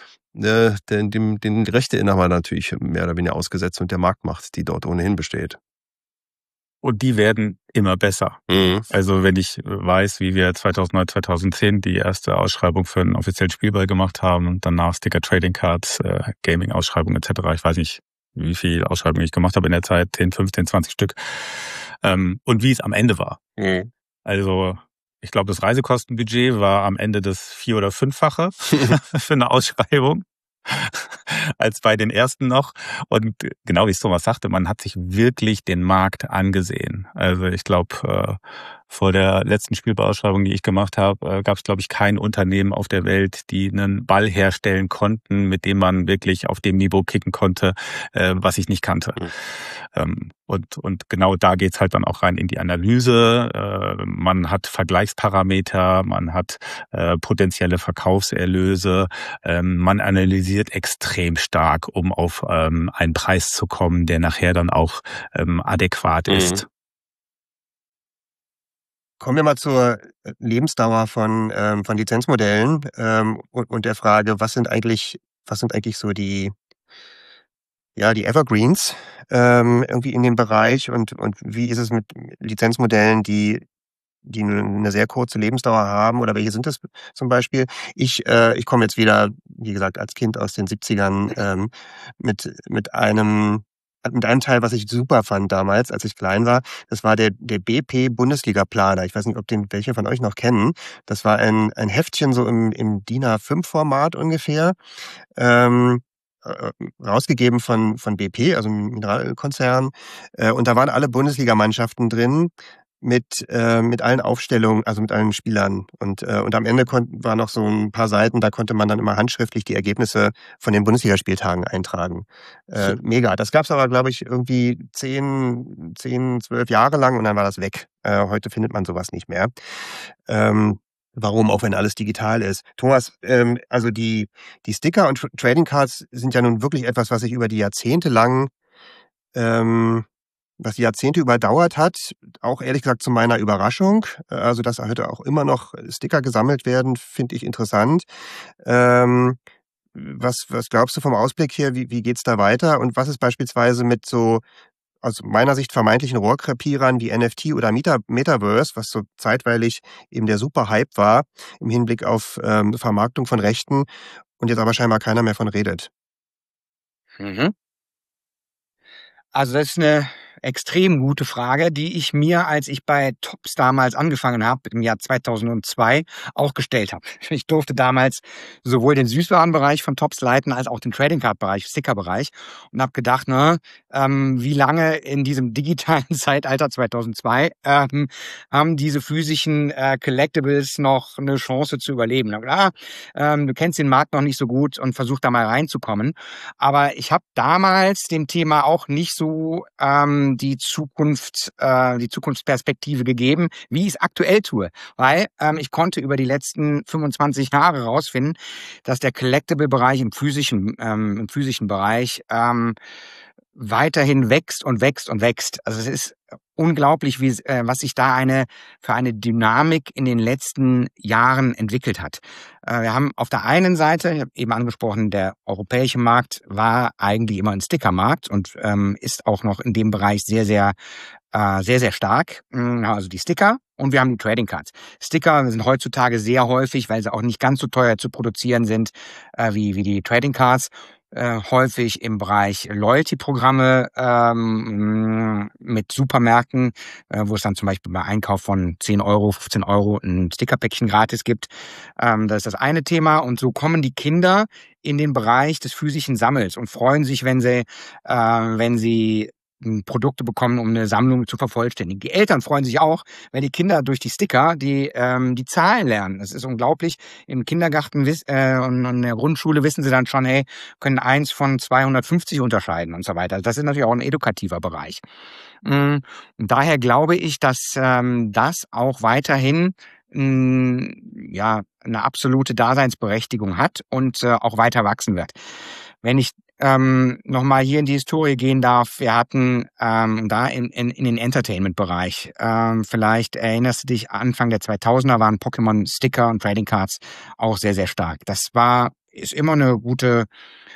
den Rechteinhaber natürlich mehr oder weniger ausgesetzt und der Marktmacht, die dort ohnehin besteht. Und die werden immer besser. Mhm. Also wenn ich weiß, wie wir 2009, 2010 die erste Ausschreibung für einen offiziellen Spielball gemacht haben und danach Sticker Trading Cards, Gaming-Ausschreibungen etc. Ich weiß nicht, wie viel Ausschreibungen ich gemacht habe in der Zeit, 10, 15, 20 Stück. Und wie es am Ende war. Mhm. Also ich glaube, das Reisekostenbudget war am Ende das 4- oder 5-fache für eine Ausschreibung als bei den ersten noch. Und genau wie es Thomas sagte, man hat sich wirklich den Markt angesehen. Also ich glaube, vor der letzten Spielbeausschreibung, die ich gemacht habe, gab es, glaube ich, kein Unternehmen auf der Welt, die einen Ball herstellen konnten, mit dem man wirklich auf dem Niveau kicken konnte, was ich nicht kannte. Und genau da geht's halt dann auch rein in die Analyse. Man hat Vergleichsparameter, man hat potenzielle Verkaufserlöse. Man analysiert extrem stark, um auf einen Preis zu kommen, der nachher dann auch adäquat ist. Kommen wir mal zur Lebensdauer von Lizenzmodellen und der Frage, was sind eigentlich so die Evergreens irgendwie in dem Bereich und wie ist es mit Lizenzmodellen, die die eine sehr kurze Lebensdauer haben, oder welche sind das zum Beispiel? Ich komme jetzt wieder, wie gesagt, als Kind aus den 70ern mit einem Teil, was ich super fand damals, als ich klein war. Das war der BP-Bundesliga-Planer. Ich weiß nicht, ob den welche von euch noch kennen. Das war ein Heftchen so im DIN A5-Format ungefähr. Rausgegeben von BP, also einem Mineralölkonzern. Und da waren alle Bundesligamannschaften drin mit allen Aufstellungen, also mit allen Spielern. Und am Ende war noch so ein paar Seiten, da konnte man dann immer handschriftlich die Ergebnisse von den Bundesligaspieltagen eintragen. Mega. Das gab's aber, glaube ich, irgendwie 10, 12 Jahre lang und dann war das weg. Heute findet man sowas nicht mehr. Warum, auch wenn alles digital ist? Thomas, also die Sticker und Trading Cards sind ja nun wirklich etwas, was sich über die Jahrzehnte lang, was die Jahrzehnte überdauert hat. Auch ehrlich gesagt zu meiner Überraschung. Also, dass heute auch immer noch Sticker gesammelt werden, finde ich interessant. Was glaubst du vom Ausblick her? Wie geht's da weiter? Und was ist beispielsweise mit so aus meiner Sicht vermeintlichen Rohrkrepierern wie NFT oder Metaverse, was so zeitweilig eben der Super-Hype war im Hinblick auf Vermarktung von Rechten und jetzt aber scheinbar keiner mehr von redet? Also das ist eine extrem gute Frage, die ich mir, als ich bei Topps damals angefangen habe, im Jahr 2002, auch gestellt habe. Ich durfte damals sowohl den Süßwarenbereich von Topps leiten, als auch den Trading Card Bereich, Stickerbereich, und habe gedacht, wie lange in diesem digitalen Zeitalter 2002 haben diese physischen Collectibles noch eine Chance zu überleben. Du kennst den Markt noch nicht so gut und versuch da mal reinzukommen. Aber ich habe damals dem Thema auch nicht so die Zukunftsperspektive gegeben, wie ich es aktuell tue. Weil ich konnte über die letzten 25 Jahre rausfinden, dass der Collectible-Bereich im physischen Bereich weiterhin wächst und wächst und wächst. Also es ist unglaublich, was sich da für eine Dynamik in den letzten Jahren entwickelt hat. Wir haben auf der einen Seite, ich habe eben angesprochen, der europäische Markt war eigentlich immer ein Stickermarkt und ist auch noch in dem Bereich sehr, sehr stark. Also die Sticker. Und wir haben die Trading Cards. Sticker sind heutzutage sehr häufig, weil sie auch nicht ganz so teuer zu produzieren sind wie die Trading Cards. Häufig im Bereich Loyalty-Programme mit Supermärkten, wo es dann zum Beispiel bei Einkauf von 10 Euro, 15 Euro ein Stickerpäckchen gratis gibt. Das ist das eine Thema. Und so kommen die Kinder in den Bereich des physischen Sammels und freuen sich, wenn sie Produkte bekommen, um eine Sammlung zu vervollständigen. Die Eltern freuen sich auch, wenn die Kinder durch die Sticker die Zahlen lernen. Das ist unglaublich. Im Kindergarten und in der Grundschule wissen sie dann schon, hey, können 1 von 250 unterscheiden und so weiter. Das ist natürlich auch ein edukativer Bereich. Und daher glaube ich, dass das auch weiterhin eine absolute Daseinsberechtigung hat und auch weiter wachsen wird. Wenn ich nochmal hier in die Historie gehen darf, wir hatten da in den Entertainment-Bereich, vielleicht erinnerst du dich, Anfang der 2000er waren Pokémon-Sticker und Trading Cards auch sehr, sehr stark. Ist immer eine gute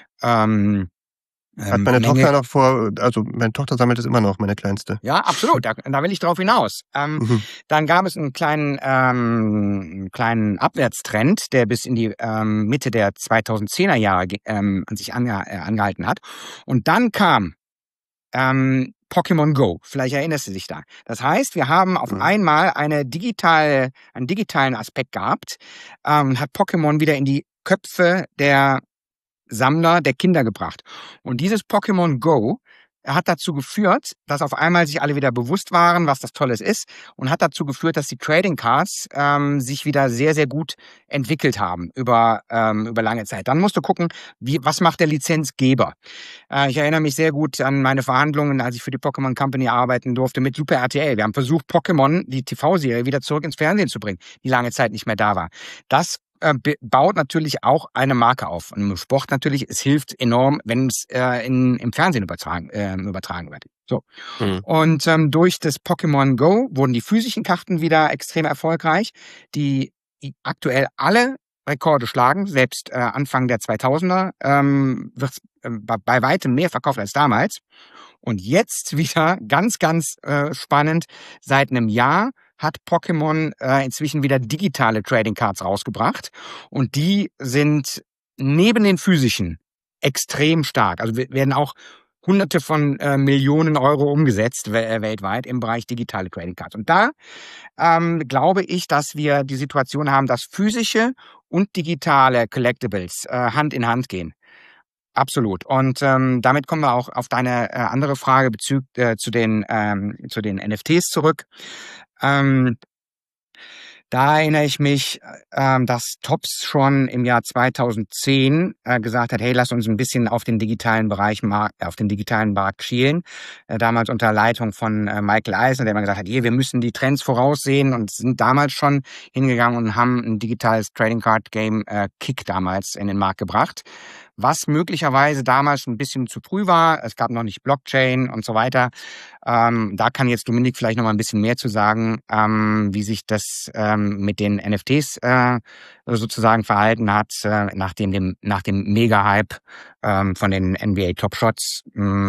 Hat meine Tochter noch also meine Tochter sammelt es immer noch, meine Kleinste. Ja, absolut, da will ich drauf hinaus. Dann gab es einen kleinen Abwärtstrend, der bis in die Mitte der 2010er Jahre an sich angehalten hat. Und dann kam Pokémon Go. Vielleicht erinnerst du dich da. Das heißt, wir haben auf einmal einen digitalen Aspekt gehabt, hat Pokémon wieder in die Köpfe der Sammler, der Kinder gebracht. Und dieses Pokémon Go hat dazu geführt, dass auf einmal sich alle wieder bewusst waren, was das Tolles ist, und hat dazu geführt, dass die Trading Cards sich wieder sehr, sehr gut entwickelt haben über lange Zeit. Dann musst du gucken, was macht der Lizenzgeber. Ich erinnere mich sehr gut an meine Verhandlungen, als ich für die Pokémon Company arbeiten durfte mit Super RTL. Wir haben versucht, Pokémon, die TV-Serie, wieder zurück ins Fernsehen zu bringen, die lange Zeit nicht mehr da war. Das baut natürlich auch eine Marke auf. Und im Sport natürlich, es hilft enorm, wenn es im Fernsehen übertragen wird. So. Und durch das Pokémon Go wurden die physischen Karten wieder extrem erfolgreich, die aktuell alle Rekorde schlagen. Selbst Anfang der 2000er wird bei weitem mehr verkauft als damals. Und jetzt wieder ganz, ganz spannend, seit einem Jahr hat Pokémon inzwischen wieder digitale Trading Cards rausgebracht. Und die sind neben den physischen extrem stark. Also werden auch Hunderte von Millionen Euro umgesetzt weltweit im Bereich digitale Trading Cards. Und da glaube ich, dass wir die Situation haben, dass physische und digitale Collectibles Hand in Hand gehen. Absolut. Und damit kommen wir auch auf deine andere Frage zu den NFTs zurück. Da erinnere ich mich, dass Topps schon im Jahr 2010 gesagt hat, hey, lass uns ein bisschen auf den digitalen Markt schielen. Damals unter Leitung von Michael Eisner, der immer gesagt hat, wir müssen die Trends voraussehen, und sind damals schon hingegangen und haben ein digitales Trading Card Game Kick damals in den Markt gebracht. Was möglicherweise damals ein bisschen zu früh war. Es gab noch nicht Blockchain und so weiter. Da kann jetzt Dominik vielleicht noch mal ein bisschen mehr zu sagen, wie sich das mit den NFTs sozusagen verhalten hat, nach dem Mega-Hype von den NBA Top Shots.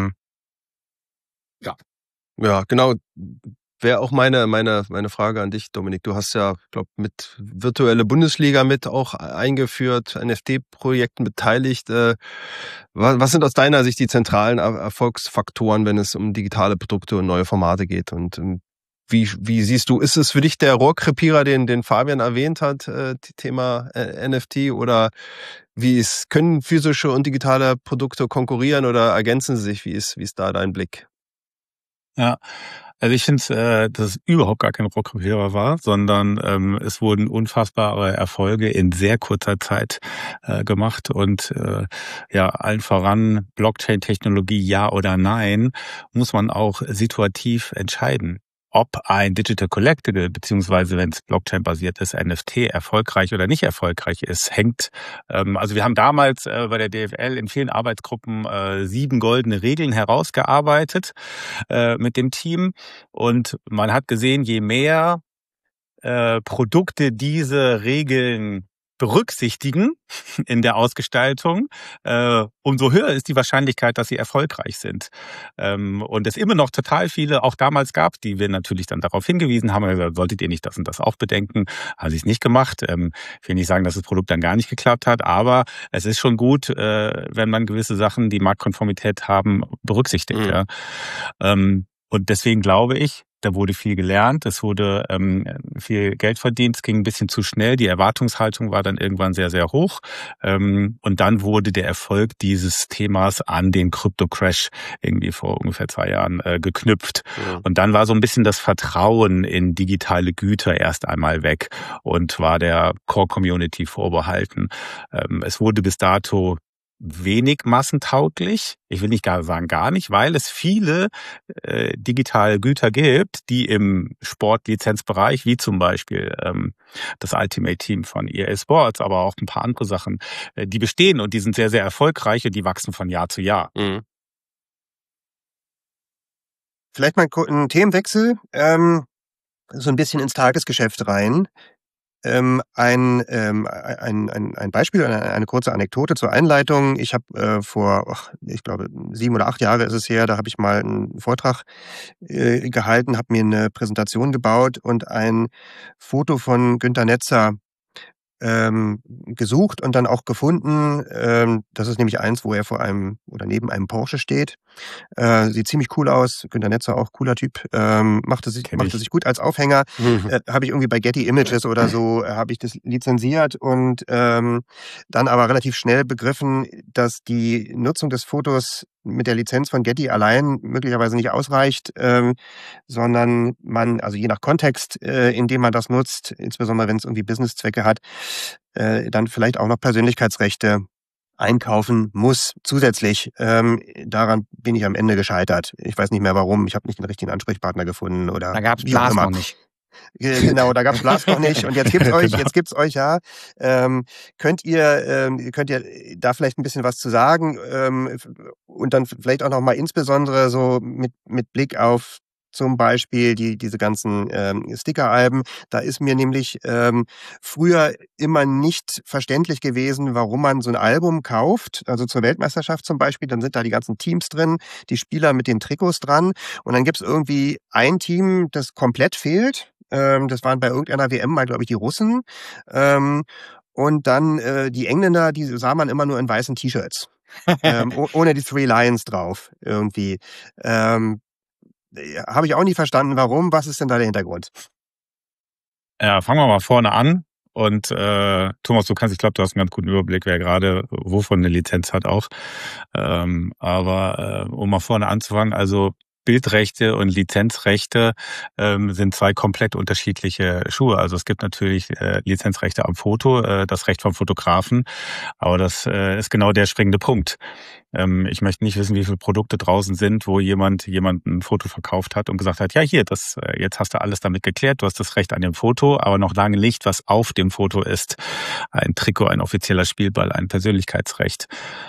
Ja, genau. Wäre auch meine Frage an dich, Dominik. Du hast ja, glaube mit virtuelle Bundesliga mit auch eingeführt, NFT-Projekten beteiligt. Was sind aus deiner Sicht die zentralen Erfolgsfaktoren, wenn es um digitale Produkte und neue Formate geht? Und wie siehst du, ist es für dich der Rohrkrepierer, den Fabian erwähnt hat, Thema NFT, oder können physische und digitale Produkte konkurrieren oder ergänzen sie sich? Wie ist da dein Blick? Ja. Also ich finde, dass es überhaupt gar kein Rohrkrepierer war, sondern es wurden unfassbare Erfolge in sehr kurzer Zeit gemacht, und allen voran Blockchain-Technologie, ja oder nein, muss man auch situativ entscheiden. Ob ein Digital Collectible, beziehungsweise wenn es Blockchain-basiert ist, NFT erfolgreich oder nicht erfolgreich ist, hängt. Also wir haben damals bei der DFL in vielen Arbeitsgruppen 7 goldene Regeln herausgearbeitet mit dem Team. Und man hat gesehen, je mehr Produkte diese Regeln berücksichtigen in der Ausgestaltung, umso höher ist die Wahrscheinlichkeit, dass sie erfolgreich sind. Und es immer noch total viele, auch damals gab, die wir natürlich dann darauf hingewiesen haben, gesagt, solltet ihr nicht das und das auch bedenken, haben sie es nicht gemacht. Ich will nicht sagen, dass das Produkt dann gar nicht geklappt hat, aber es ist schon gut, wenn man gewisse Sachen, die Marktkonformität haben, berücksichtigt. Ja. Und deswegen glaube ich, da wurde viel gelernt, es wurde viel Geld verdient, es ging ein bisschen zu schnell, die Erwartungshaltung war dann irgendwann sehr, sehr hoch, und dann wurde der Erfolg dieses Themas an den Krypto-Crash irgendwie vor ungefähr 2 Jahren geknüpft. Ja. Und dann war so ein bisschen das Vertrauen in digitale Güter erst einmal weg und war der Core-Community vorbehalten. Es wurde bis dato wenig massentauglich. Ich will nicht sagen gar nicht, weil es viele digitale Güter gibt, die im Sportlizenzbereich, wie zum Beispiel das Ultimate Team von EA Sports, aber auch ein paar andere Sachen, die bestehen, und die sind sehr, sehr erfolgreich und die wachsen von Jahr zu Jahr. Mhm. Vielleicht mal einen Themenwechsel, so ein bisschen ins Tagesgeschäft rein. Ein Beispiel, eine kurze Anekdote zur Einleitung. Ich habe ich glaube 7 oder 8 Jahre ist es her, da habe ich mal einen Vortrag gehalten, habe mir eine Präsentation gebaut und ein Foto von Günter Netzer gesucht und dann auch gefunden. Das ist nämlich eins, wo er vor einem oder neben einem Porsche steht. Sieht ziemlich cool aus. Günter Netzer, auch cooler Typ. Machte sich gut als Aufhänger. Habe ich irgendwie bei Getty Images oder so, habe ich das lizenziert und dann aber relativ schnell begriffen, dass die Nutzung des Fotos mit der Lizenz von Getty allein möglicherweise nicht ausreicht, sondern man, also je nach Kontext, in dem man das nutzt, insbesondere wenn es irgendwie Businesszwecke hat, dann vielleicht auch noch Persönlichkeitsrechte einkaufen muss zusätzlich. Daran bin ich am Ende gescheitert. Ich weiß nicht mehr warum. Ich habe nicht den richtigen Ansprechpartner gefunden oder da gab's Blas noch nicht. Genau, da gab's Blas noch nicht. Und jetzt gibt's euch, ja. Könnt ihr da vielleicht ein bisschen was zu sagen? Und dann vielleicht auch noch mal insbesondere so mit Blick auf zum Beispiel diese ganzen Sticker-Alben. Da ist mir nämlich früher immer nicht verständlich gewesen, warum man so ein Album kauft, also zur Weltmeisterschaft zum Beispiel, dann sind da die ganzen Teams drin, die Spieler mit den Trikots dran, und dann gibt's irgendwie ein Team, das komplett fehlt. Das waren bei irgendeiner WM mal, glaube ich, die Russen. Und dann die Engländer, die sah man immer nur in weißen T-Shirts. Ohne die Three Lions drauf irgendwie. Habe ich auch nie verstanden, warum. Was ist denn da der Hintergrund? Ja, fangen wir mal vorne an. Und Thomas, ich glaube, du hast einen ganz guten Überblick, wer gerade wovon eine Lizenz hat auch. Aber um mal vorne anzufangen, also Bildrechte und Lizenzrechte sind zwei komplett unterschiedliche Schuhe. Also es gibt natürlich Lizenzrechte am Foto, das Recht vom Fotografen, aber das ist genau der springende Punkt. Ich möchte nicht wissen, wie viele Produkte draußen sind, wo jemand ein Foto verkauft hat und gesagt hat, ja hier, jetzt hast du alles damit geklärt, du hast das Recht an dem Foto, aber noch lange nicht, was auf dem Foto ist. Ein Trikot, ein offizieller Spielball, ein Persönlichkeitsrecht.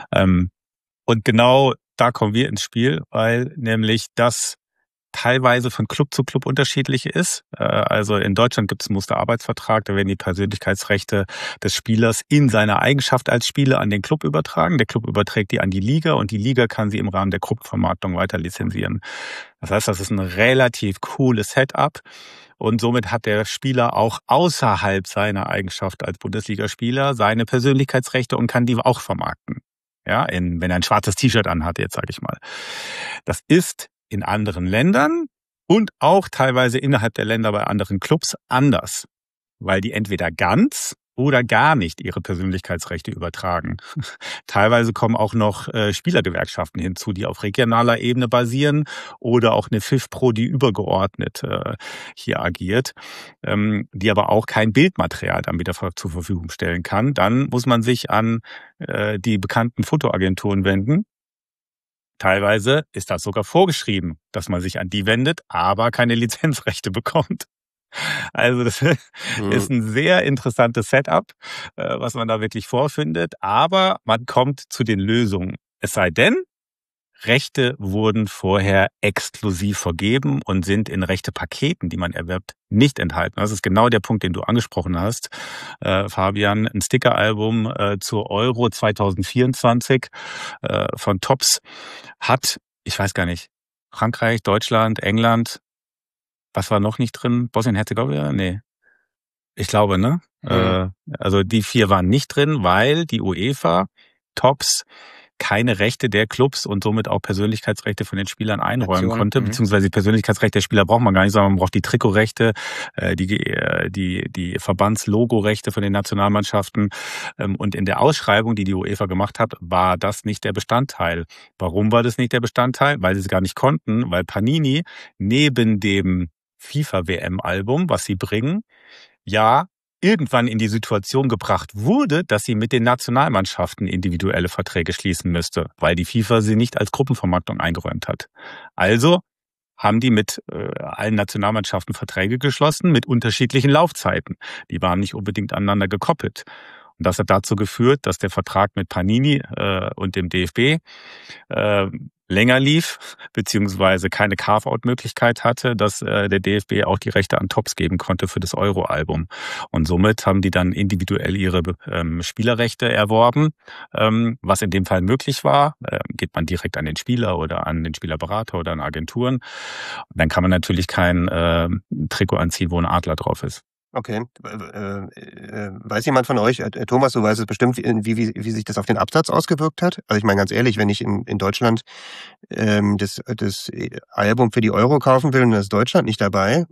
Und genau da kommen wir ins Spiel, weil nämlich das teilweise von Club zu Club unterschiedlich ist. Also in Deutschland gibt es einen Musterarbeitsvertrag, da werden die Persönlichkeitsrechte des Spielers in seiner Eigenschaft als Spieler an den Club übertragen. Der Club überträgt die an die Liga und die Liga kann sie im Rahmen der Gruppenvermarktung weiter lizenzieren. Das heißt, das ist ein relativ cooles Setup. Und somit hat der Spieler auch außerhalb seiner Eigenschaft als Bundesligaspieler seine Persönlichkeitsrechte und kann die auch vermarkten. Ja, wenn er ein schwarzes T-Shirt anhat, jetzt sage ich mal. Das ist in anderen Ländern und auch teilweise innerhalb der Länder bei anderen Clubs anders, weil die entweder ganz oder gar nicht ihre Persönlichkeitsrechte übertragen. Teilweise kommen auch noch Spielergewerkschaften hinzu, die auf regionaler Ebene basieren oder auch eine FIFPro, die übergeordnet hier agiert, die aber auch kein Bildmaterial dann wieder zur Verfügung stellen kann. Dann muss man sich an die bekannten Fotoagenturen wenden. Teilweise ist das sogar vorgeschrieben, dass man sich an die wendet, aber keine Lizenzrechte bekommt. Also das ist ein sehr interessantes Setup, was man da wirklich vorfindet. Aber man kommt zu den Lösungen. Es sei denn, Rechte wurden vorher exklusiv vergeben und sind in Rechtepaketen, die man erwirbt, nicht enthalten. Das ist genau der Punkt, den du angesprochen hast, Fabian. Ein Stickeralbum zur Euro 2024 von Tops hat, ich weiß gar nicht, Frankreich, Deutschland, England, was war noch nicht drin? Bosnien-Herzegowina? Nee. Ich glaube, ne? Also die 4 waren nicht drin, weil die UEFA Tops keine Rechte der Clubs und somit auch Persönlichkeitsrechte von den Spielern einräumen konnte, beziehungsweise die Persönlichkeitsrechte der Spieler braucht man gar nicht, sondern man braucht die Trikotrechte, die Verbandslogorechte von den Nationalmannschaften. Und in der Ausschreibung, die UEFA gemacht hat, war das nicht der Bestandteil. Warum war das nicht der Bestandteil? Weil sie es gar nicht konnten, weil Panini neben dem FIFA-WM-Album, was sie bringen, ja irgendwann in die Situation gebracht wurde, dass sie mit den Nationalmannschaften individuelle Verträge schließen müsste, weil die FIFA sie nicht als Gruppenvermarktung eingeräumt hat. Also haben die mit allen Nationalmannschaften Verträge geschlossen mit unterschiedlichen Laufzeiten. Die waren nicht unbedingt aneinander gekoppelt. Und das hat dazu geführt, dass der Vertrag mit Panini und dem DFB länger lief, beziehungsweise keine Carve-out-Möglichkeit hatte, dass der DFB auch die Rechte an Tops geben konnte für das Euro-Album. Und somit haben die dann individuell ihre Spielerrechte erworben, was in dem Fall möglich war. Geht man direkt an den Spieler oder an den Spielerberater oder an Agenturen. Dann kann man natürlich kein Trikot anziehen, wo ein Adler drauf ist. Okay. Weiß jemand von euch, Thomas, du weißt es bestimmt, wie sich das auf den Absatz ausgewirkt hat? Also ich meine ganz ehrlich, wenn ich in Deutschland das Album für die Euro kaufen will und das ist Deutschland nicht dabei,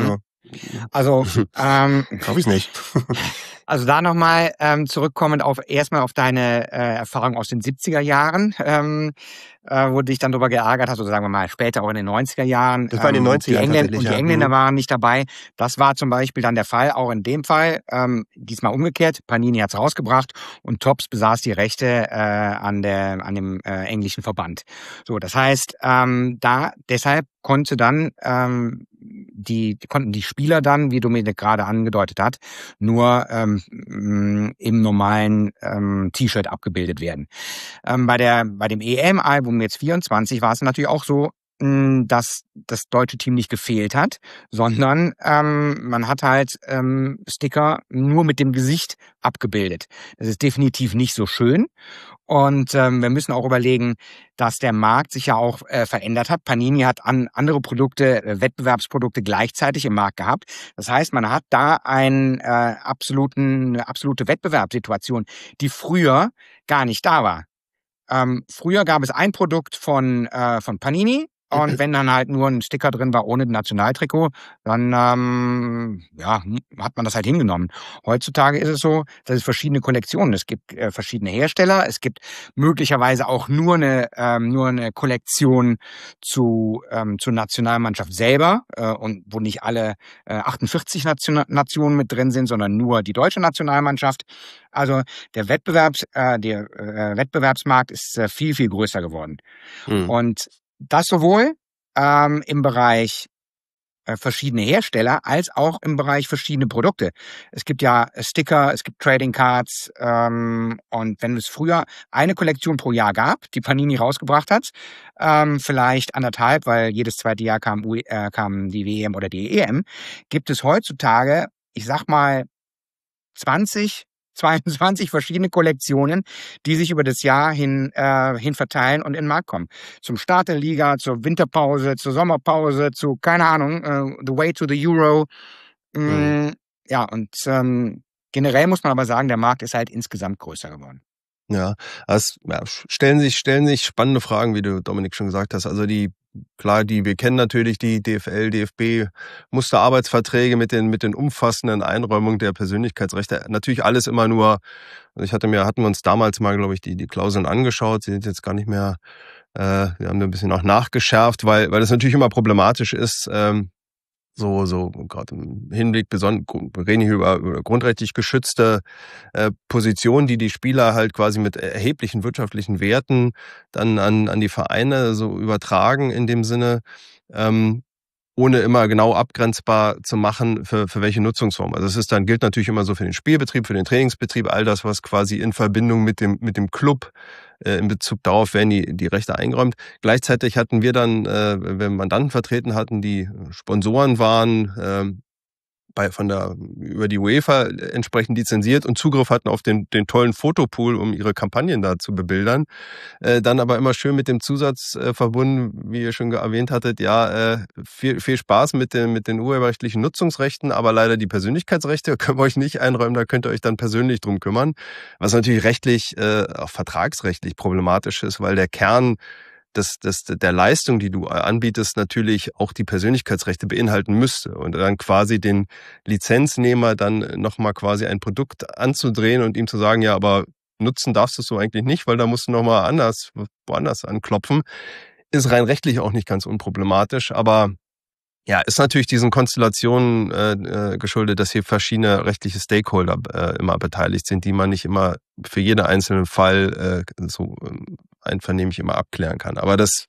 also kaufe ich nicht. Also da nochmal zurückkommend erstmal auf deine Erfahrung aus den 70er Jahren, wo du dich dann darüber geärgert hast, oder sagen wir mal später auch in den 90er Jahren. Das war in den 90er Jahren. Und die Engländer waren nicht dabei. Das war zum Beispiel dann der Fall, auch in dem Fall, diesmal umgekehrt. Panini hat's rausgebracht und Tops besaß die Rechte an dem englischen Verband. So, das heißt, deshalb konnten die Spieler dann, wie Dominik gerade angedeutet hat, nur im normalen T-Shirt abgebildet werden. Bei dem EM-Album jetzt 24 war es natürlich auch so, dass das deutsche Team nicht gefehlt hat, sondern man hat halt Sticker nur mit dem Gesicht abgebildet. Das ist definitiv nicht so schön. Und wir müssen auch überlegen, dass der Markt sich ja auch verändert hat. Panini hat andere Produkte, Wettbewerbsprodukte gleichzeitig im Markt gehabt. Das heißt, man hat da eine absolute Wettbewerbssituation, die früher gar nicht da war. Früher gab es ein Produkt von Panini. Und wenn dann halt nur ein Sticker drin war ohne Nationaltrikot, dann hat man das halt hingenommen. Heutzutage ist es so, dass es verschiedene Kollektionen. Es gibt verschiedene Hersteller. Es gibt möglicherweise auch nur eine Kollektion zur Nationalmannschaft selber und wo nicht alle 48 Nationen mit drin sind, sondern nur die deutsche Nationalmannschaft. Also der Wettbewerbsmarkt ist viel, viel größer geworden. Und das sowohl im Bereich verschiedene Hersteller als auch im Bereich verschiedene Produkte. Es gibt ja Sticker, es gibt Trading Cards und wenn es früher eine Kollektion pro Jahr gab, die Panini rausgebracht hat, vielleicht 1,5, weil jedes zweite Jahr kam die WM oder die EM, gibt es heutzutage, ich sag mal, 22 verschiedene Kollektionen, die sich über das Jahr hin verteilen und in den Markt kommen. Zum Start der Liga, zur Winterpause, zur Sommerpause, zu, keine Ahnung, the way to the Euro. Ja, und generell muss man aber sagen, der Markt ist halt insgesamt größer geworden. Ja, stellen sich spannende Fragen, wie du, Dominik, schon gesagt hast. Also wir kennen natürlich die DFL, DFB, Musterarbeitsverträge mit den umfassenden Einräumungen der Persönlichkeitsrechte. Natürlich alles immer nur, hatten wir uns damals mal, glaube ich, die Klauseln angeschaut. Sie sind jetzt gar nicht mehr, wir haben da ein bisschen auch nachgeschärft, weil das natürlich immer problematisch ist, so gerade im Hinblick reden hier über grundrechtlich geschützte Positionen, die Spieler halt quasi mit erheblichen wirtschaftlichen Werten dann an die Vereine so übertragen in dem Sinne, ohne immer genau abgrenzbar zu machen, für welche Nutzungsform. Also es gilt natürlich immer so für den Spielbetrieb, für den Trainingsbetrieb, all das, was quasi in Verbindung mit dem Club in Bezug darauf werden die Rechte eingeräumt. Gleichzeitig hatten wir dann, wenn wir Mandanten vertreten hatten, die Sponsoren waren, über die UEFA entsprechend lizenziert und Zugriff hatten auf den tollen Fotopool, um ihre Kampagnen da zu bebildern. Dann aber immer schön mit dem Zusatz verbunden, wie ihr schon erwähnt hattet, viel Spaß mit den urheberrechtlichen Nutzungsrechten, aber leider die Persönlichkeitsrechte können wir euch nicht einräumen, da könnt ihr euch dann persönlich drum kümmern. Was natürlich rechtlich, auch vertragsrechtlich problematisch ist, weil der Kern der Leistung, die du anbietest, natürlich auch die Persönlichkeitsrechte beinhalten müsste und dann quasi den Lizenznehmer dann nochmal quasi ein Produkt anzudrehen und ihm zu sagen, ja, aber nutzen darfst du es so eigentlich nicht, weil da musst du nochmal woanders anklopfen, ist rein rechtlich auch nicht ganz unproblematisch, aber ja, ist natürlich diesen Konstellationen geschuldet, dass hier verschiedene rechtliche Stakeholder immer beteiligt sind, die man nicht immer für jeden einzelnen Fall so einvernehmlich immer abklären kann. Aber ich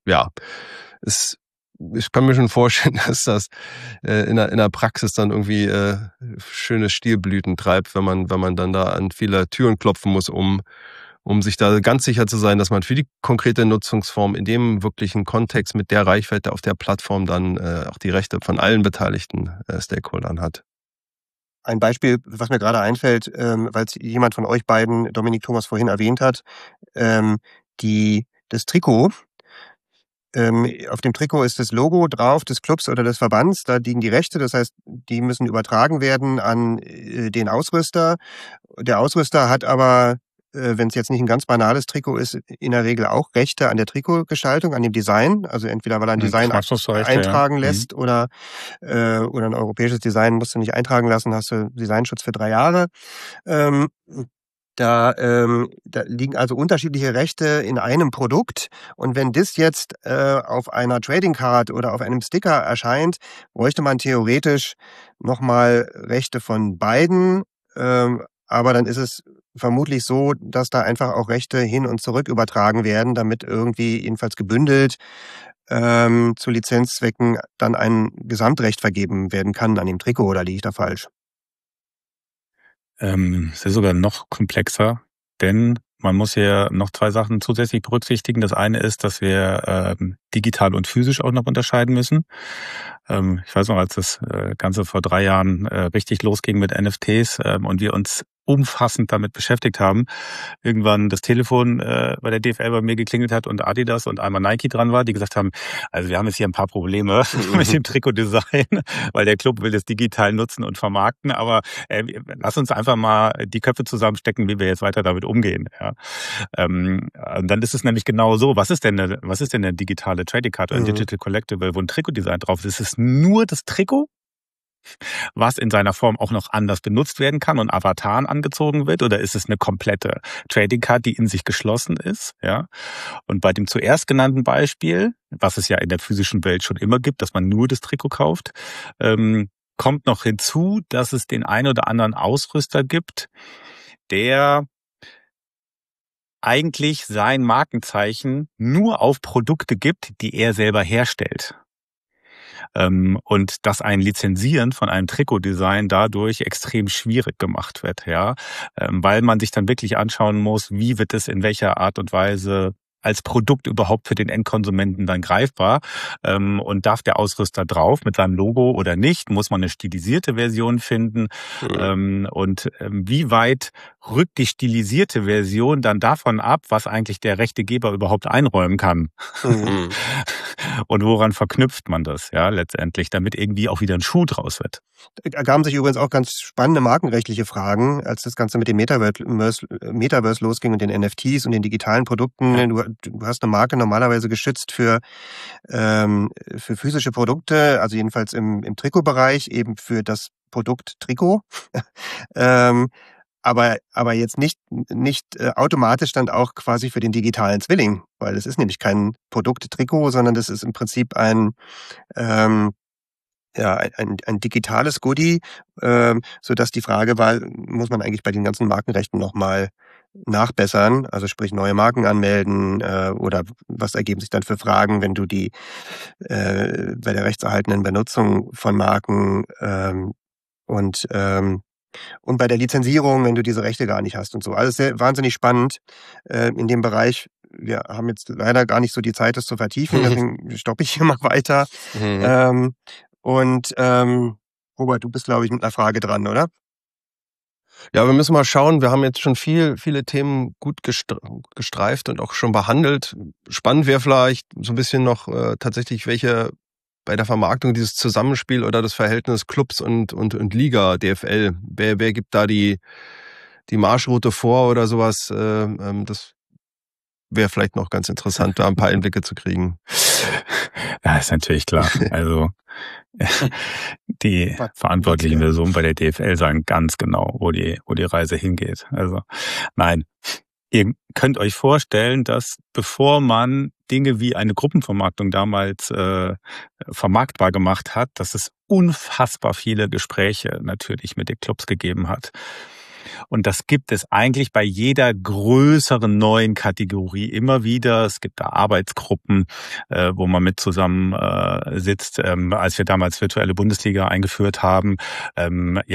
kann mir schon vorstellen, dass das in der Praxis dann irgendwie schöne Stilblüten treibt, wenn man dann da an viele Türen klopfen muss, um sich da ganz sicher zu sein, dass man für die konkrete Nutzungsform in dem wirklichen Kontext mit der Reichweite auf der Plattform dann auch die Rechte von allen beteiligten Stakeholdern hat. Ein Beispiel, was mir gerade einfällt, weil es jemand von euch beiden, Dominik, Thomas, vorhin erwähnt hat, das Trikot. Auf dem Trikot ist das Logo drauf des Clubs oder des Verbands, da liegen die Rechte, das heißt, die müssen übertragen werden an den Ausrüster. Der Ausrüster hat aber, wenn es jetzt nicht ein ganz banales Trikot ist, in der Regel auch Rechte an der Trikotgestaltung, an dem Design. Also entweder weil er ein Design eintragen lässt oder ein europäisches Design musst du nicht eintragen lassen, hast du Designschutz für 3 Jahre. Da liegen also unterschiedliche Rechte in einem Produkt und wenn das jetzt auf einer Trading Card oder auf einem Sticker erscheint, bräuchte man theoretisch nochmal Rechte von beiden, aber dann ist es vermutlich so, dass da einfach auch Rechte hin und zurück übertragen werden, damit irgendwie jedenfalls gebündelt zu Lizenzzwecken dann ein Gesamtrecht vergeben werden kann an dem Trikot, oder liege ich da falsch? Es ist sogar noch komplexer, denn man muss hier noch 2 Sachen zusätzlich berücksichtigen. Das eine ist, dass wir digital und physisch auch noch unterscheiden müssen. Ich weiß noch, als das Ganze vor 3 Jahren richtig losging mit NFTs und wir uns umfassend damit beschäftigt haben, irgendwann das Telefon bei der DFL bei mir geklingelt hat und Adidas und einmal Nike dran war, die gesagt haben, also wir haben jetzt hier ein paar Probleme mit dem Trikotdesign, weil der Club will das digital nutzen und vermarkten, aber lass uns einfach mal die Köpfe zusammenstecken, wie wir jetzt weiter damit umgehen. Ja. Und dann ist es nämlich genau so, was ist denn eine digitale Trading Card oder ein Digital Collectible, wo ein Trikotdesign drauf ist? Ist es nur das Trikot, was in seiner Form auch noch anders benutzt werden kann und Avataren angezogen wird, oder ist es eine komplette Trading Card, die in sich geschlossen ist? Ja. Und bei dem zuerst genannten Beispiel, was es ja in der physischen Welt schon immer gibt, dass man nur das Trikot kauft, kommt noch hinzu, dass es den ein oder anderen Ausrüster gibt, der eigentlich sein Markenzeichen nur auf Produkte gibt, die er selber herstellt. Und dass ein Lizenzieren von einem Trikotdesign dadurch extrem schwierig gemacht wird, ja, weil man sich dann wirklich anschauen muss, wie wird es in welcher Art und Weise als Produkt überhaupt für den Endkonsumenten dann greifbar, und darf der Ausrüster drauf mit seinem Logo oder nicht, muss man eine stilisierte Version finden, und wie weit rückt die stilisierte Version dann davon ab, was eigentlich der Rechtegeber überhaupt einräumen kann. Und woran verknüpft man das, ja, letztendlich, damit irgendwie auch wieder ein Schuh draus wird. Da ergaben sich übrigens auch ganz spannende markenrechtliche Fragen, als das Ganze mit dem Metaverse losging und den NFTs und den digitalen Produkten. Du hast eine Marke normalerweise geschützt für physische Produkte, also jedenfalls im Trikotbereich, eben für das Produkt Trikot. Aber jetzt nicht automatisch dann auch quasi für den digitalen Zwilling, weil es ist nämlich kein Produkt-Trikot, sondern das ist im Prinzip ein digitales Goodie, sodass die Frage war, muss man eigentlich bei den ganzen Markenrechten nochmal nachbessern, also sprich neue Marken anmelden, oder was ergeben sich dann für Fragen, wenn du die bei der rechtserhaltenen Benutzung von Marken und bei der Lizenzierung, wenn du diese Rechte gar nicht hast und so. Alles sehr wahnsinnig spannend in dem Bereich. Wir haben jetzt leider gar nicht so die Zeit, das zu vertiefen, deswegen stoppe ich hier mal weiter. Robert, du bist, glaube ich, mit einer Frage dran, oder? Ja, wir müssen mal schauen. Wir haben jetzt schon viele Themen gut gestreift und auch schon behandelt. Spannend wäre vielleicht so ein bisschen noch tatsächlich, welche bei der Vermarktung dieses Zusammenspiel oder das Verhältnis Clubs und Liga, DFL. Wer gibt da die Marschroute vor oder sowas? Das wäre vielleicht noch ganz interessant, da ein paar Einblicke zu kriegen. Ja, ist natürlich klar. Also die verantwortlichen Personen bei der DFL sagen ganz genau, wo die Reise hingeht. Also nein, ihr könnt euch vorstellen, dass bevor man Dinge wie eine Gruppenvermarktung damals vermarktbar gemacht hat, dass es unfassbar viele Gespräche natürlich mit den Clubs gegeben hat. Und das gibt es eigentlich bei jeder größeren neuen Kategorie immer wieder. Es gibt da Arbeitsgruppen, wo man mit zusammen sitzt. Als wir damals virtuelle Bundesliga eingeführt haben, hat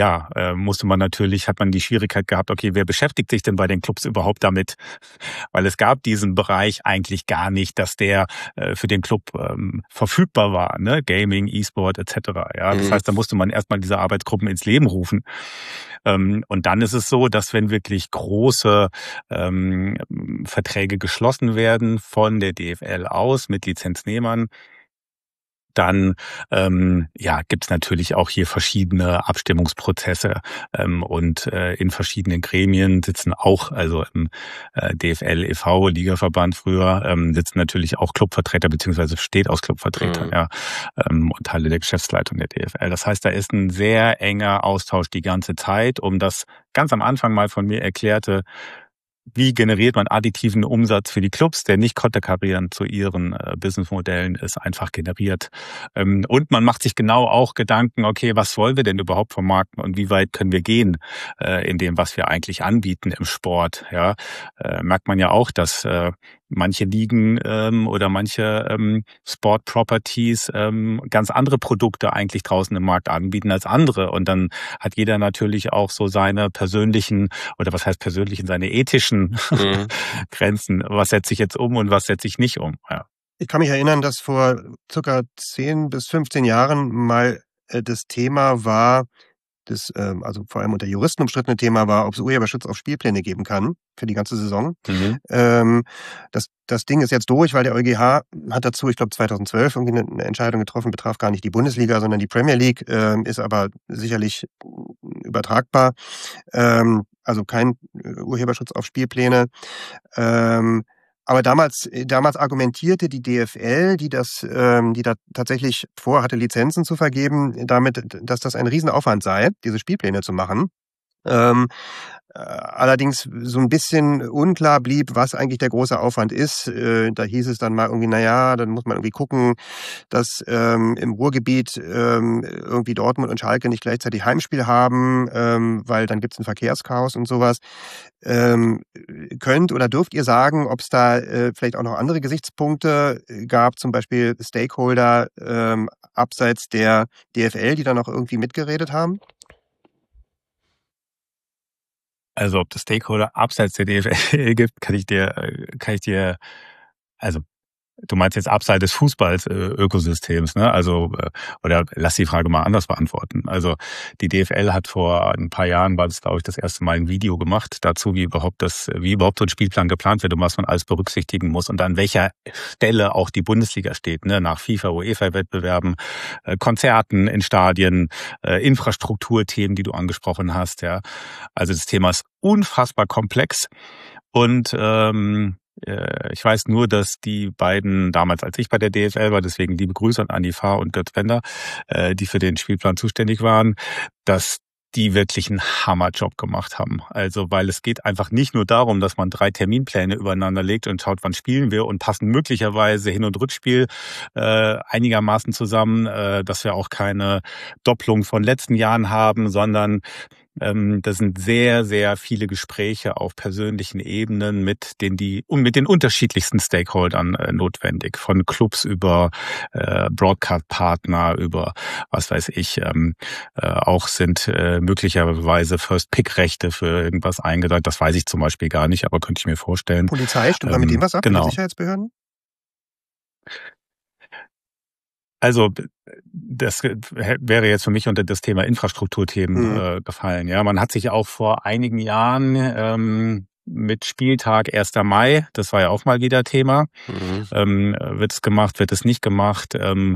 man die Schwierigkeit gehabt, okay, wer beschäftigt sich denn bei den Clubs überhaupt damit? Weil es gab diesen Bereich eigentlich gar nicht, dass der für den Club verfügbar war, ne? Gaming, E-Sport etc. Ja, das heißt, da musste man erstmal diese Arbeitsgruppen ins Leben rufen. Und dann ist es so, dass wenn wirklich große Verträge geschlossen werden von der DFL aus mit Lizenznehmern, dann gibt es natürlich auch hier verschiedene Abstimmungsprozesse und in verschiedenen Gremien sitzen auch, also im DFL e.V., Ligaverband früher, sitzen natürlich auch Clubvertreter, beziehungsweise besteht aus Clubvertretern, und Teile der Geschäftsleitung der DFL. Das heißt, da ist ein sehr enger Austausch die ganze Zeit, um das ganz am Anfang mal von mir erklärte, wie generiert man additiven Umsatz für die Clubs, der nicht konterkarierend zu ihren Businessmodellen ist, einfach generiert. Und man macht sich genau auch Gedanken, okay, was wollen wir denn überhaupt vermarkten und wie weit können wir gehen in dem, was wir eigentlich anbieten im Sport. Ja, merkt man ja auch, dass manche Ligen oder manche Sport-Properties ganz andere Produkte eigentlich draußen im Markt anbieten als andere. Und dann hat jeder natürlich auch so seine persönlichen, oder was heißt persönlichen, seine ethischen Grenzen. Was setze ich jetzt um und was setze ich nicht um? Ja. Ich kann mich erinnern, dass vor circa 10 bis 15 Jahren mal das Thema war, das also vor allem unter Juristen umstrittene Thema war, ob es Urheberschutz auf Spielpläne geben kann für die ganze Saison. Das Ding ist jetzt durch, weil der EuGH hat dazu, ich glaube 2012, irgendwie eine Entscheidung getroffen, betraf gar nicht die Bundesliga, sondern die Premier League, ist aber sicherlich übertragbar. Also kein Urheberschutz auf Spielpläne. Aber damals argumentierte die DFL, die da tatsächlich vorhatte, Lizenzen zu vergeben, damit, dass das ein Riesenaufwand sei, diese Spielpläne zu machen. Allerdings so ein bisschen unklar blieb, was eigentlich der große Aufwand ist. Da hieß es dann mal irgendwie, dann muss man irgendwie gucken, dass im Ruhrgebiet irgendwie Dortmund und Schalke nicht gleichzeitig Heimspiel haben, weil dann gibt's ein Verkehrschaos und sowas. Könnt oder dürft ihr sagen, ob es da vielleicht auch noch andere Gesichtspunkte gab, zum Beispiel Stakeholder abseits der DFL, die da noch irgendwie mitgeredet haben? Also ob es Stakeholder abseits der DFL gibt, kann ich dir, also du meinst jetzt abseits des Fußballs-Ökosystems, ne? Also, oder lass die Frage mal anders beantworten. Also die DFL hat vor ein paar Jahren, war das glaube ich das erste Mal, ein Video gemacht dazu, wie überhaupt so ein Spielplan geplant wird und was man alles berücksichtigen muss und an welcher Stelle auch die Bundesliga steht, ne? Nach FIFA, UEFA-Wettbewerben, Konzerten in Stadien, Infrastrukturthemen, die du angesprochen hast, ja. Also das Thema ist unfassbar komplex und ich weiß nur, dass die beiden, damals als ich bei der DFL war, deswegen liebe Grüße an Andi Fahr und Götz Bender, die für den Spielplan zuständig waren, dass die wirklich einen Hammerjob gemacht haben. Also, weil es geht einfach nicht nur darum, dass man 3 Terminpläne übereinander legt und schaut, wann spielen wir und passen möglicherweise Hin- und Rückspiel einigermaßen zusammen, dass wir auch keine Doppelung von letzten Jahren haben, sondern das sind sehr, sehr viele Gespräche auf persönlichen Ebenen mit den unterschiedlichsten Stakeholdern notwendig. Von Clubs über Broadcast-Partner, über was weiß ich, auch sind möglicherweise First-Pick-Rechte für irgendwas eingedacht. Das weiß ich zum Beispiel gar nicht, aber könnte ich mir vorstellen. Polizei, stimmt mit dem was ab? Genau. Mit den Sicherheitsbehörden? Also das wäre jetzt für mich unter das Thema Infrastrukturthemen gefallen. Ja, man hat sich auch vor einigen Jahren mit Spieltag 1. Mai, das war ja auch mal wieder Thema, wird es gemacht, wird es nicht gemacht,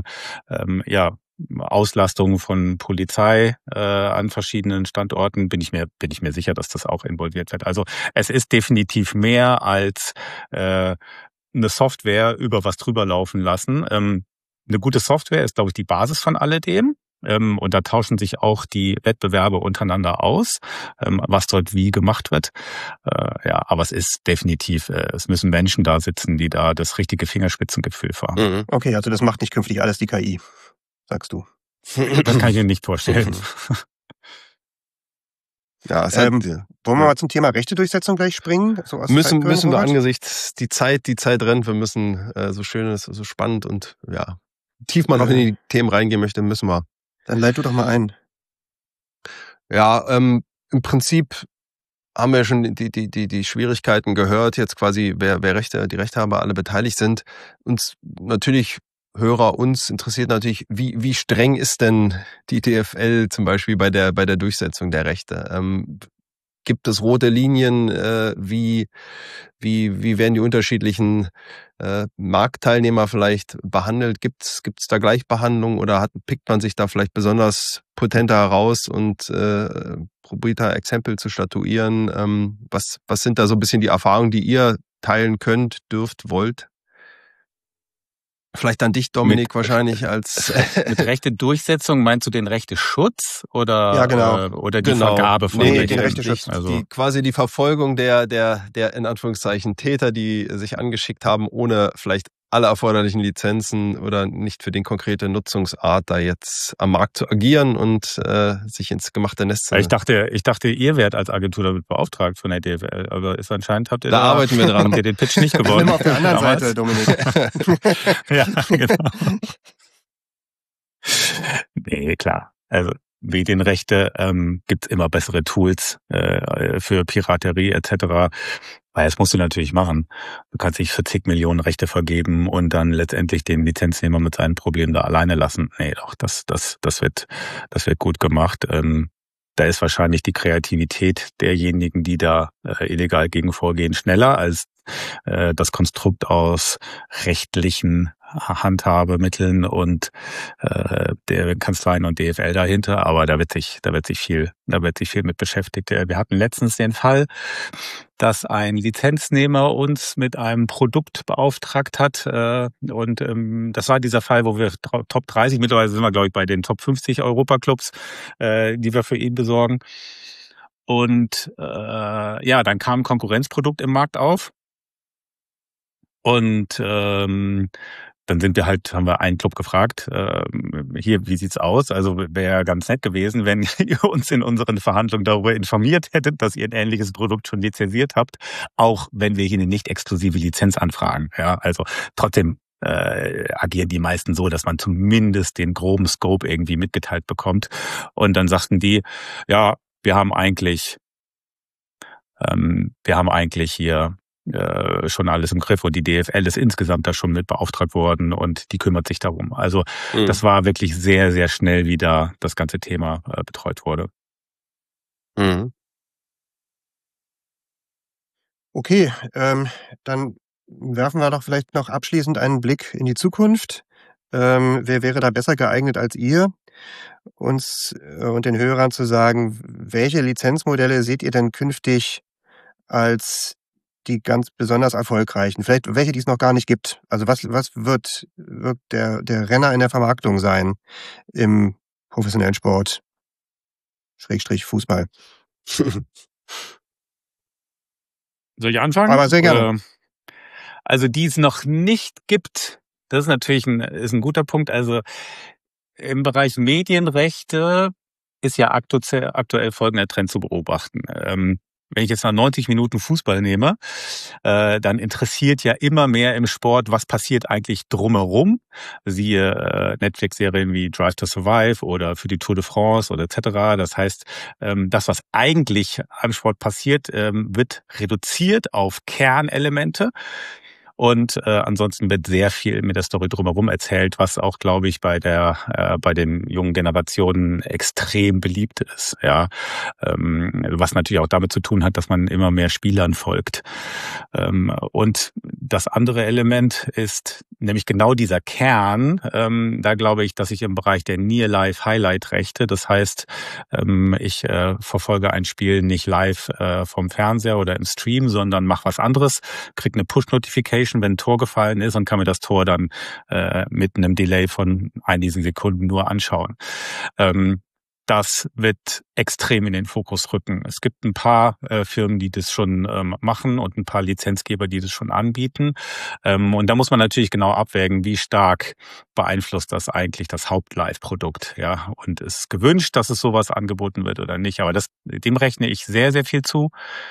Auslastung von Polizei an verschiedenen Standorten, bin ich mir sicher, dass das auch involviert wird. Also es ist definitiv mehr als eine Software über was drüber laufen lassen. Eine gute Software ist, glaube ich, die Basis von alledem. Und da tauschen sich auch die Wettbewerbe untereinander aus, was dort wie gemacht wird. Aber es ist definitiv, es müssen Menschen da sitzen, die da das richtige Fingerspitzengefühl haben. Okay, also das macht nicht künftig alles die KI, sagst du. Das kann ich mir nicht vorstellen. Ja, wollen wir mal zum Thema Rechtedurchsetzung gleich springen? So müssen wir angesichts die Zeit rennt, wir müssen so schön ist, so spannend und tief man noch in die Themen reingehen möchte, müssen wir. Dann leit du doch mal ein. Ja, im Prinzip haben wir schon die Schwierigkeiten gehört, jetzt quasi, wer die Rechthaber alle beteiligt sind. Uns interessiert natürlich, wie streng ist denn die DFL zum Beispiel bei der Durchsetzung der Rechte? Gibt es rote Linien? Wie werden die unterschiedlichen Marktteilnehmer vielleicht behandelt? Gibt's da Gleichbehandlung oder pickt man sich da vielleicht besonders potenter heraus und probiert da Exempel zu statuieren? Was sind da so ein bisschen die Erfahrungen, die ihr teilen könnt, dürft, wollt? Vielleicht an dich, Dominik, wahrscheinlich als mit Rechte-Durchsetzung meinst du den Rechteschutz oder ja, genau. Oder die Vergabe von den Rechteschutz? Quasi die Verfolgung der in Anführungszeichen Täter, die sich angeschickt haben, ohne vielleicht alle erforderlichen Lizenzen oder nicht für den konkrete Nutzungsart da jetzt am Markt zu agieren und sich ins gemachte Nest zu... Ich dachte, ihr wärt als Agentur damit beauftragt von der DFL, aber ist anscheinend habt ihr da arbeiten wir dran. Habt ihr den Pitch nicht gewonnen. Immer auf der anderen Seite, Dominik. Ja, genau. Nee, klar. Also Medienrechte gibt's immer bessere Tools für Piraterie etc. Weil das musst du natürlich machen. Du kannst nicht für zig Millionen Rechte vergeben und dann letztendlich den Lizenznehmer mit seinen Problemen da alleine lassen. Nee, doch, das wird gut gemacht. Da ist wahrscheinlich die Kreativität derjenigen, die da illegal gegen vorgehen, schneller als das Konstrukt aus rechtlichen Handhabemitteln und der Kanzleien und DFL dahinter, aber da wird sich viel mit beschäftigt. Wir hatten letztens den Fall, dass ein Lizenznehmer uns mit einem Produkt beauftragt hat und das war dieser Fall, wo wir Top 30, mittlerweile sind wir glaube ich bei den Top 50 Europaclubs, die wir für ihn besorgen. Und dann kam ein Konkurrenzprodukt im Markt auf und dann haben wir einen Club gefragt, hier, wie sieht's aus? Also wäre ganz nett gewesen, wenn ihr uns in unseren Verhandlungen darüber informiert hättet, dass ihr ein ähnliches Produkt schon lizenziert habt, auch wenn wir hier eine nicht exklusive Lizenz anfragen. Ja, also trotzdem agieren die meisten so, dass man zumindest den groben Scope irgendwie mitgeteilt bekommt. Und dann sagten die, ja, wir haben eigentlich hier schon alles im Griff und die DFL ist insgesamt da schon mit beauftragt worden und die kümmert sich darum. Also das war wirklich sehr, sehr schnell, wie da das ganze Thema betreut wurde. Mhm. Okay, dann werfen wir doch vielleicht noch abschließend einen Blick in die Zukunft. Wer wäre da besser geeignet als ihr, uns und den Hörern zu sagen, welche Lizenzmodelle seht ihr denn künftig als die ganz besonders erfolgreichen? Vielleicht welche, die es noch gar nicht gibt. Also was wird der Renner in der Vermarktung sein im professionellen Sport, / Fußball? Soll ich anfangen? Aber sehr gerne. Also die es noch nicht gibt, das ist natürlich ein guter Punkt. Also im Bereich Medienrechte ist ja aktuell folgender Trend zu beobachten. Wenn ich jetzt mal 90 Minuten Fußball nehme, dann interessiert ja immer mehr im Sport, was passiert eigentlich drumherum. Siehe Netflix-Serien wie Drive to Survive oder für die Tour de France oder etc. Das heißt, das, was eigentlich am Sport passiert, wird reduziert auf Kernelemente. Und ansonsten wird sehr viel mit der Story drumherum erzählt, was auch, glaube ich, bei den jungen Generationen extrem beliebt ist. Ja, was natürlich auch damit zu tun hat, dass man immer mehr Spielern folgt. Und das andere Element ist nämlich genau dieser Kern. Da glaube ich, dass ich im Bereich der Near-Live-Highlight-Rechte, das heißt, ich verfolge ein Spiel nicht live vom Fernseher oder im Stream, sondern mache was anderes, kriege eine Push-Notification, wenn ein Tor gefallen ist und kann mir das Tor dann mit einem Delay von einigen Sekunden nur anschauen. Das wird extrem in den Fokus rücken. Es gibt ein paar Firmen, die das schon machen und ein paar Lizenzgeber, die das schon anbieten. Und da muss man natürlich genau abwägen, wie stark beeinflusst das eigentlich das Haupt-Live-Produkt. Ja, und ist es gewünscht, dass es sowas angeboten wird oder nicht. Aber dem rechne ich sehr, sehr viel zu.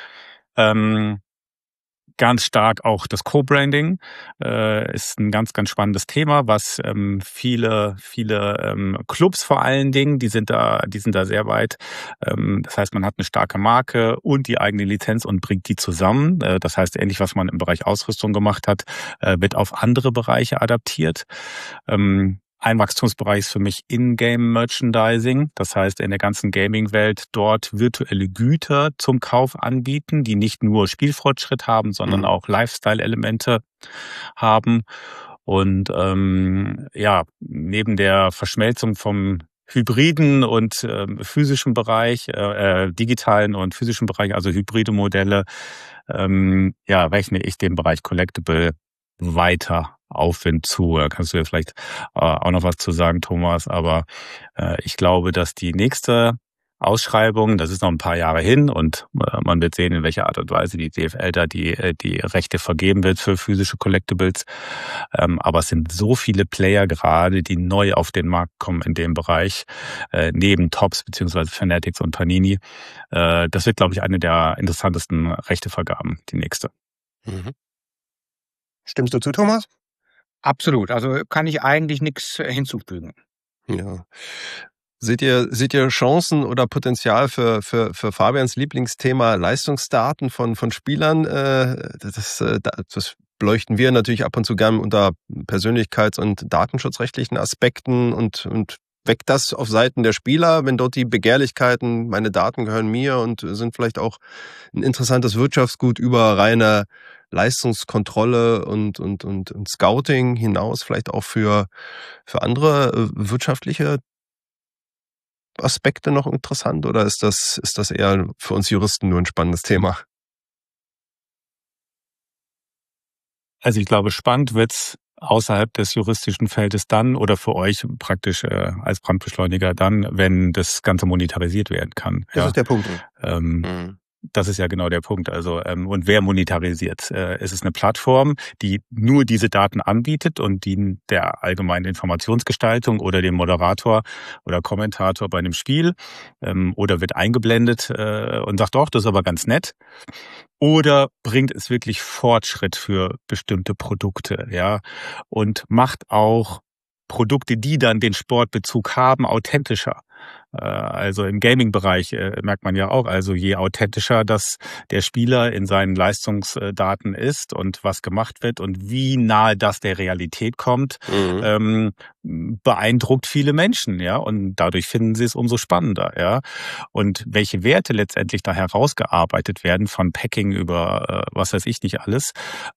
Ganz stark auch das Co-Branding ist ein ganz, ganz spannendes Thema, was viele Clubs vor allen Dingen, die sind da sehr weit. Das heißt, man hat eine starke Marke und die eigene Lizenz und bringt die zusammen. Das heißt, ähnlich was man im Bereich Ausrüstung gemacht hat, wird auf andere Bereiche adaptiert. Ein Wachstumsbereich ist für mich In-Game-Merchandising. Das heißt, in der ganzen Gaming-Welt dort virtuelle Güter zum Kauf anbieten, die nicht nur Spielfortschritt haben, sondern auch Lifestyle-Elemente haben. Und neben der Verschmelzung vom hybriden und physischen Bereich, digitalen und physischen Bereich, also hybride Modelle, rechne ich den Bereich Collectible weiter Aufwind zu. Da kannst du ja vielleicht auch noch was zu sagen, Thomas. Aber ich glaube, dass die nächste Ausschreibung. Das ist noch ein paar Jahre hin und man wird sehen, in welcher Art und Weise die DFL da die Rechte vergeben wird für physische Collectibles. Aber es sind so viele Player gerade, die neu auf den Markt kommen in dem Bereich, neben Topps bzw. Fanatics und Panini. Das wird, glaube ich, eine der interessantesten Rechtevergaben, die nächste. Mhm. Stimmst du zu, Thomas? Absolut. Also kann ich eigentlich nichts hinzufügen. Ja. Seht ihr Chancen oder Potenzial für Fabians Lieblingsthema Leistungsdaten von Spielern? Das beleuchten wir natürlich ab und zu gern unter persönlichkeits- und datenschutzrechtlichen Aspekten und weckt das auf Seiten der Spieler, wenn dort die Begehrlichkeiten, meine Daten gehören mir und sind vielleicht auch ein interessantes Wirtschaftsgut über reine Leistungskontrolle und Scouting hinaus, vielleicht auch für andere wirtschaftliche Aspekte noch interessant, oder ist das eher für uns Juristen nur ein spannendes Thema? Also ich glaube, spannend wird's außerhalb des juristischen Feldes dann oder für euch praktisch als Brandbeschleuniger dann, wenn das Ganze monetarisiert werden kann. Das ist der Punkt. Das ist ja genau der Punkt. Also und wer monetarisiert? Es ist eine Plattform, die nur diese Daten anbietet und die der allgemeinen Informationsgestaltung oder dem Moderator oder Kommentator bei einem Spiel oder wird eingeblendet und sagt, doch, das ist aber ganz nett. Oder bringt es wirklich Fortschritt für bestimmte Produkte, ja, und macht auch Produkte, die dann den Sportbezug haben, authentischer. Also im Gaming-Bereich merkt man ja auch, also je authentischer das der Spieler in seinen Leistungsdaten ist und was gemacht wird und wie nahe das der Realität kommt, beeindruckt viele Menschen, ja, und dadurch finden sie es umso spannender, ja. Und welche Werte letztendlich da herausgearbeitet werden, von Packing über was weiß ich nicht alles,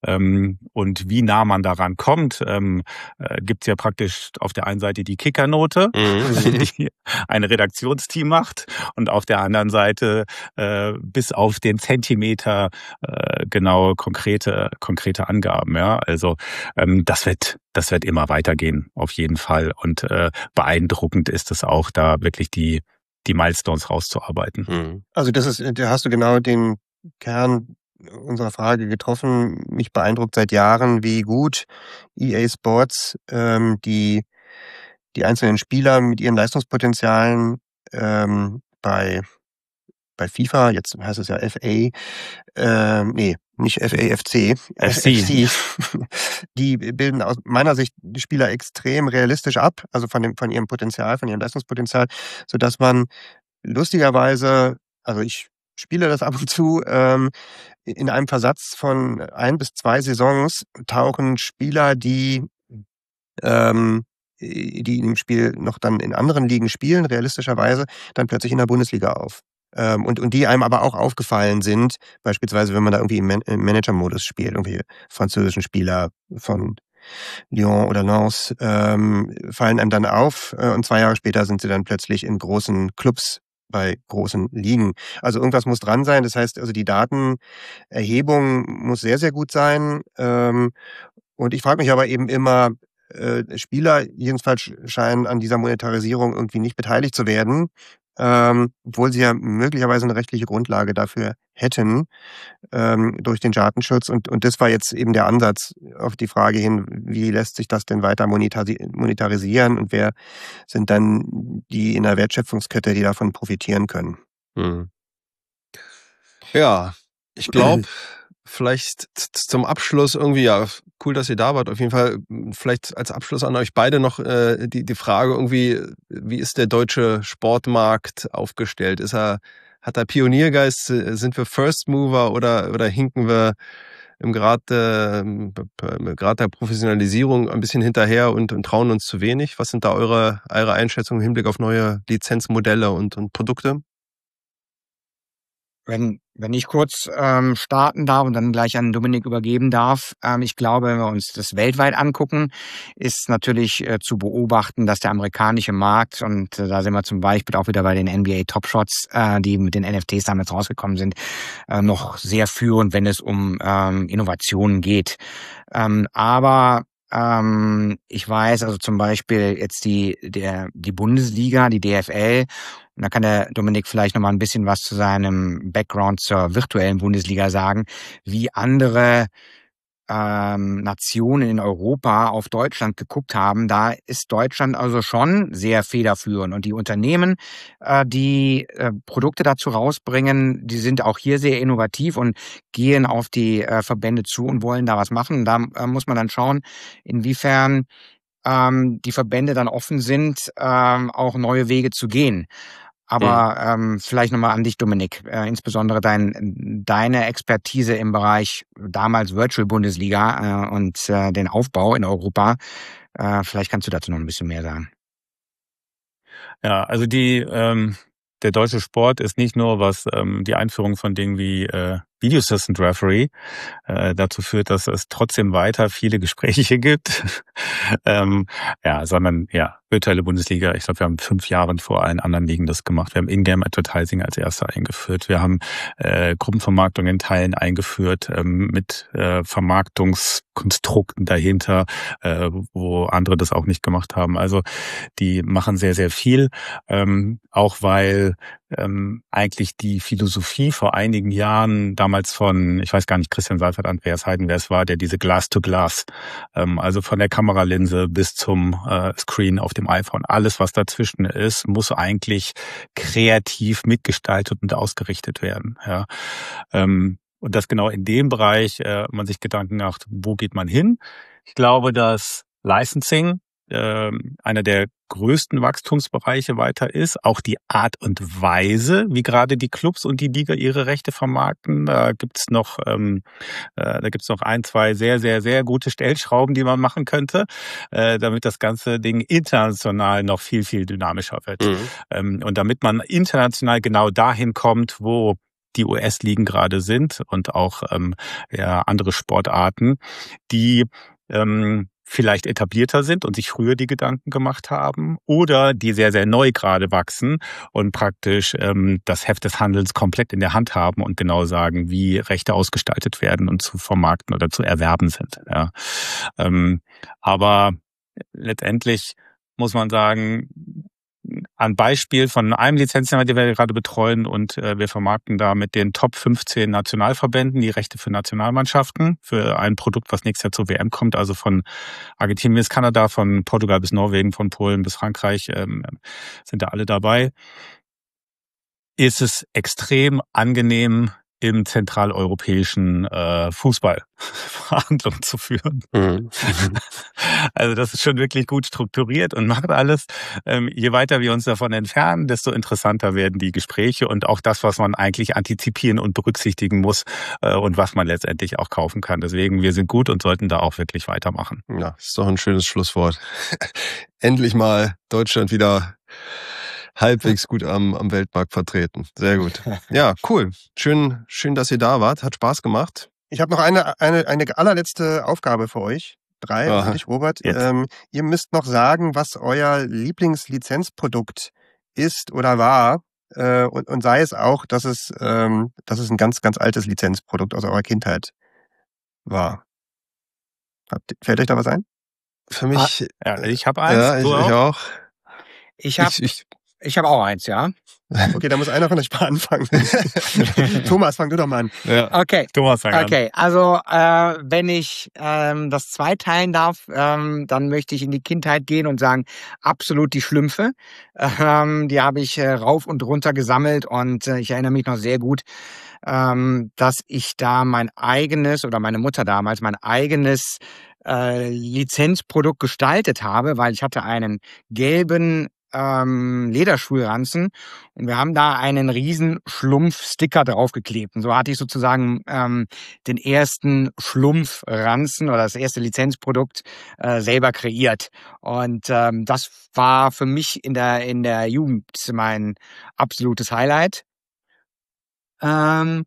und wie nah man daran kommt, gibt's ja praktisch auf der einen Seite die Kickernote, die eine Redaktionsteam macht und auf der anderen Seite bis auf den Zentimeter genau konkrete Angaben. Ja, also das wird immer weitergehen auf jeden Fall und beeindruckend ist es auch, da wirklich die Milestones rauszuarbeiten. Also da hast du genau den Kern unserer Frage getroffen. Mich beeindruckt seit Jahren, wie gut EA Sports die einzelnen Spieler mit ihren Leistungspotenzialen bei FIFA, jetzt heißt es ja FA, nicht FAFC, FC, die bilden aus meiner Sicht die Spieler extrem realistisch ab, also von ihrem Potenzial, von ihrem Leistungspotenzial, sodass man lustigerweise, also ich spiele das ab und zu, in einem Versatz von 1 bis 2 Saisons tauchen Spieler, die in dem Spiel noch dann in anderen Ligen spielen, realistischerweise, dann plötzlich in der Bundesliga auf. Und die einem aber auch aufgefallen sind, beispielsweise wenn man da irgendwie im Manager-Modus spielt, irgendwie französischen Spieler von Lyon oder Lens, fallen einem dann auf und 2 Jahre später sind sie dann plötzlich in großen Clubs bei großen Ligen. Also irgendwas muss dran sein, das heißt, also die Datenerhebung muss sehr, sehr gut sein. Und ich frage mich aber eben immer, Spieler jedenfalls scheinen an dieser Monetarisierung irgendwie nicht beteiligt zu werden, obwohl sie ja möglicherweise eine rechtliche Grundlage dafür hätten, durch den Datenschutz. Und das war jetzt eben der Ansatz auf die Frage hin, wie lässt sich das denn weiter monetarisieren und wer sind dann die in der Wertschöpfungskette, die davon profitieren können. Ja, ich glaube, vielleicht zum Abschluss irgendwie, ja, cool, dass ihr da wart. Auf jeden Fall vielleicht als Abschluss an euch beide noch die Frage irgendwie, wie ist der deutsche Sportmarkt aufgestellt? Hat er Pioniergeist? Sind wir First Mover oder hinken wir im Grad der Professionalisierung ein bisschen hinterher und trauen uns zu wenig? Was sind da eure Einschätzungen im Hinblick auf neue Lizenzmodelle und Produkte? Wenn ich kurz starten darf und dann gleich an Dominik übergeben darf. Ich glaube, wenn wir uns das weltweit angucken, ist natürlich zu beobachten, dass der amerikanische Markt, und da sind wir zum Beispiel auch wieder bei den NBA Top Shots, die mit den NFTs damals rausgekommen sind, noch sehr führend, wenn es um Innovationen geht. Aber Ich weiß also zum Beispiel jetzt die Bundesliga, die DFL, und da kann der Dominik vielleicht noch mal ein bisschen was zu seinem Background zur virtuellen Bundesliga sagen, wie andere Nationen in Europa auf Deutschland geguckt haben. Da ist Deutschland also schon sehr federführend. Und die Unternehmen, die Produkte dazu rausbringen, die sind auch hier sehr innovativ und gehen auf die Verbände zu und wollen da was machen. Da muss man dann schauen, inwiefern die Verbände dann offen sind, auch neue Wege zu gehen. Aber vielleicht nochmal an dich, Dominik, insbesondere deine Expertise im Bereich damals Virtual Bundesliga und den Aufbau in Europa. Vielleicht kannst du dazu noch ein bisschen mehr sagen. Ja, also der deutsche Sport ist nicht nur, was die Einführung von Dingen wie Video Assistant Referee dazu führt, dass es trotzdem weiter viele Gespräche gibt, sondern virtuelle Bundesliga. Ich glaube, wir haben 5 Jahre vor allen anderen Ligen das gemacht. Wir haben In-Game Advertising als erster eingeführt. Wir haben Gruppenvermarktung in Teilen eingeführt mit Vermarktungskonstrukten dahinter, wo andere das auch nicht gemacht haben. Also die machen sehr, sehr viel, auch weil eigentlich die Philosophie vor einigen Jahren damals von, ich weiß gar nicht, Christian Seifert, Andreas Heiden, wer es war, der diese Glass-to-Glass, also von der Kameralinse bis zum Screen auf dem iPhone, alles, was dazwischen ist, muss eigentlich kreativ mitgestaltet und ausgerichtet werden. Ja. Und das genau in dem Bereich man sich Gedanken macht, wo geht man hin? Ich glaube, dass Licensing einer der größten Wachstumsbereiche weiter ist. Auch die Art und Weise, wie gerade die Clubs und die Liga ihre Rechte vermarkten. Da gibt's noch 1, 2 sehr, sehr, sehr gute Stellschrauben, die man machen könnte, damit das ganze Ding international noch viel, viel dynamischer wird. Und damit man international genau dahin kommt, wo die US-Ligen gerade sind und auch andere Sportarten, die vielleicht etablierter sind und sich früher die Gedanken gemacht haben oder die sehr, sehr neu gerade wachsen und praktisch das Heft des Handelns komplett in der Hand haben und genau sagen, wie Rechte ausgestaltet werden und zu vermarkten oder zu erwerben sind. Ja. Aber letztendlich muss man sagen, ein Beispiel von einem Lizenznehmer, den wir gerade betreuen, und wir vermarkten da mit den Top 15 Nationalverbänden die Rechte für Nationalmannschaften für ein Produkt, was nächstes Jahr zur WM kommt, also von Argentinien bis Kanada, von Portugal bis Norwegen, von Polen bis Frankreich, sind da alle dabei. Ist es extrem angenehm, im zentraleuropäischen Fußball Verhandlungen zu führen. Also das ist schon wirklich gut strukturiert und macht alles. Je weiter wir uns davon entfernen, desto interessanter werden die Gespräche und auch das, was man eigentlich antizipieren und berücksichtigen muss und was man letztendlich auch kaufen kann. Deswegen, wir sind gut und sollten da auch wirklich weitermachen. Ja, ist doch ein schönes Schlusswort. Endlich mal Deutschland wieder halbwegs gut am Weltmarkt vertreten. Sehr gut. Ja, cool. Schön, dass ihr da wart. Hat Spaß gemacht. Ich habe noch eine allerletzte Aufgabe für euch. 3, für dich, Robert. Ihr müsst noch sagen, was euer Lieblingslizenzprodukt ist oder war. Und sei es auch, dass es ein ganz, ganz altes Lizenzprodukt aus eurer Kindheit war. Fällt euch da was ein? Für mich... ich habe eins. Ja, ich auch. Ich habe auch eins, ja. Okay, da muss einer von euch mal anfangen. Thomas, fang du doch mal an. Ja. Okay. Thomas, fang an. Okay, also wenn ich das zweiteilen darf, dann möchte ich in die Kindheit gehen und sagen, absolut die Schlümpfe. Die habe ich rauf und runter gesammelt und ich erinnere mich noch sehr gut, dass ich da meine Mutter damals mein eigenes Lizenzprodukt gestaltet habe, weil ich hatte einen gelben Lederschulranzen und wir haben da einen riesen Schlumpf-Sticker draufgeklebt. Und so hatte ich sozusagen den ersten Schlumpfranzen oder das erste Lizenzprodukt selber kreiert. Und das war für mich in der Jugend mein absolutes Highlight. Und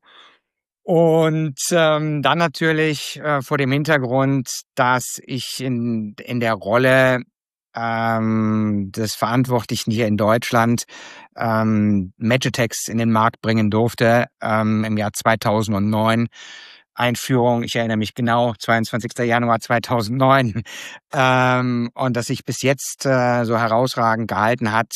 dann natürlich vor dem Hintergrund, dass ich in der Rolle des Verantwortlichen hier in Deutschland Magitex in den Markt bringen durfte im Jahr 2009, Einführung, ich erinnere mich genau, 22. Januar 2009, und das sich bis jetzt so herausragend gehalten hat.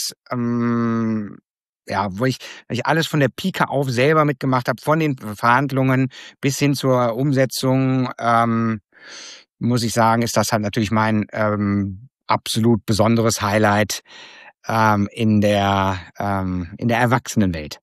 Wo ich alles von der Pike auf selber mitgemacht habe, von den Verhandlungen bis hin zur Umsetzung, muss ich sagen, ist das halt natürlich mein absolut besonderes Highlight in der Erwachsenenwelt.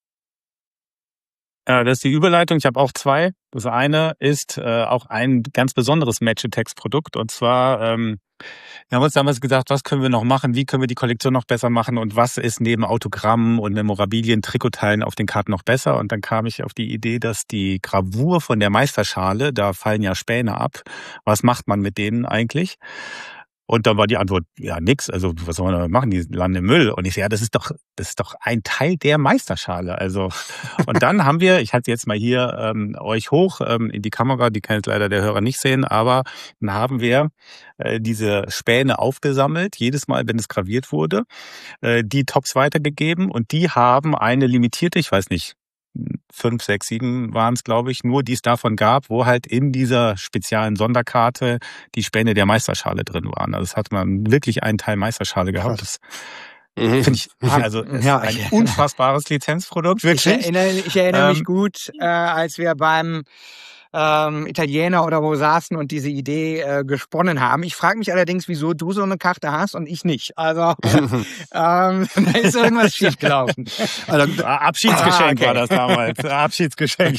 Das ist die Überleitung. Ich habe auch zwei. Das eine ist auch ein ganz besonderes Match-Text-Produkt. Und zwar, wir haben uns damals gesagt, was können wir noch machen? Wie können wir die Kollektion noch besser machen? Und was ist neben Autogrammen und Memorabilien, Trikotteilen auf den Karten noch besser? Und dann kam ich auf die Idee, dass die Gravur von der Meisterschale, da fallen ja Späne ab. Was macht man mit denen eigentlich? Und dann war die Antwort, ja, nix. Also, was soll man da machen? Die landen im Müll. Und ich so, ja, das ist doch ein Teil der Meisterschale. Also, und dann haben wir, ich halte jetzt mal hier euch hoch in die Kamera, die kann jetzt leider der Hörer nicht sehen, aber dann haben wir diese Späne aufgesammelt, jedes Mal, wenn es graviert wurde, die Tops weitergegeben und die haben eine limitierte, ich weiß nicht, 5, 6, 7 waren es, glaube ich, nur die es davon gab, wo halt in dieser speziellen Sonderkarte die Späne der Meisterschale drin waren. Also es hat man wirklich einen Teil Meisterschale gehabt. Das finde ich, also ist ein unfassbares Lizenzprodukt. Wirklich. Ich erinnere mich gut, als wir beim Italiener oder wo saßen und diese Idee gesponnen haben. Ich frage mich allerdings, wieso du so eine Karte hast und ich nicht. Also da ist irgendwas schiefgelaufen. Also, Abschiedsgeschenk war das damals. Abschiedsgeschenk.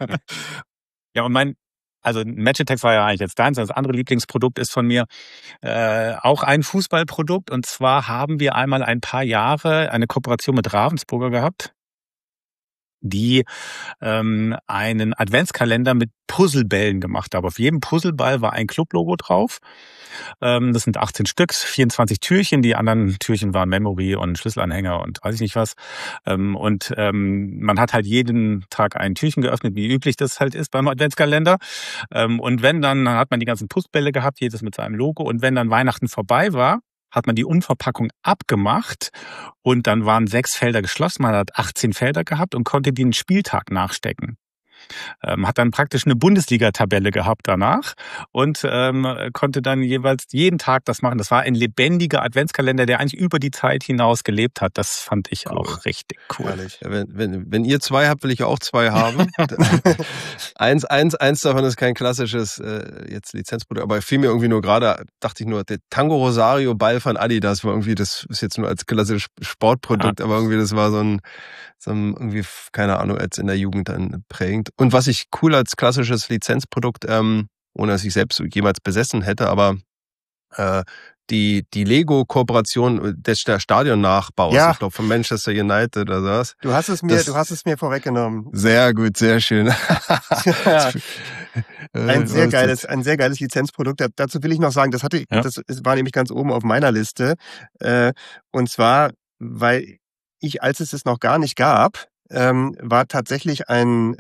Ja, und Match-Text war ja eigentlich jetzt deins. Das andere Lieblingsprodukt ist von mir auch ein Fußballprodukt. Und zwar haben wir einmal ein paar Jahre eine Kooperation mit Ravensburger gehabt, die einen Adventskalender mit Puzzlebällen gemacht haben. Auf jedem Puzzleball war ein Clublogo drauf. Das sind 18 Stücks, 24 Türchen. Die anderen Türchen waren Memory und Schlüsselanhänger und weiß ich nicht was. Man hat halt jeden Tag ein Türchen geöffnet, wie üblich das halt ist beim Adventskalender. Und dann hat man die ganzen Puzzlebälle gehabt, jedes mit seinem Logo. Und wenn dann Weihnachten vorbei war, hat man die Umverpackung abgemacht und dann waren 6 Felder geschlossen. Man hat 18 Felder gehabt und konnte den Spieltag nachstecken. Hat dann praktisch eine Bundesliga-Tabelle gehabt danach und konnte dann jeweils jeden Tag das machen. Das war ein lebendiger Adventskalender, der eigentlich über die Zeit hinaus gelebt hat. Das fand ich auch richtig cool. Herrlich. Ja, wenn ihr 2 habt, will ich auch 2 haben. eins davon ist kein klassisches jetzt Lizenzprodukt, aber fiel mir irgendwie nur gerade, dachte ich nur, der Tango Rosario Ball von Adidas war irgendwie, das ist jetzt nur als klassisches Sportprodukt, aber irgendwie das war so ein irgendwie, keine Ahnung, als in der Jugend dann prägend. Und was ich cool als klassisches Lizenzprodukt, ohne dass ich selbst jemals besessen hätte, aber die Lego-Kooperation des Stadionnachbaus, ich glaube von Manchester United oder sowas. Du hast es mir vorweggenommen. Sehr gut, sehr schön. Ein sehr geiles Lizenzprodukt. Dazu will ich noch sagen, das war nämlich ganz oben auf meiner Liste. Und zwar, weil als es noch gar nicht gab, war tatsächlich ein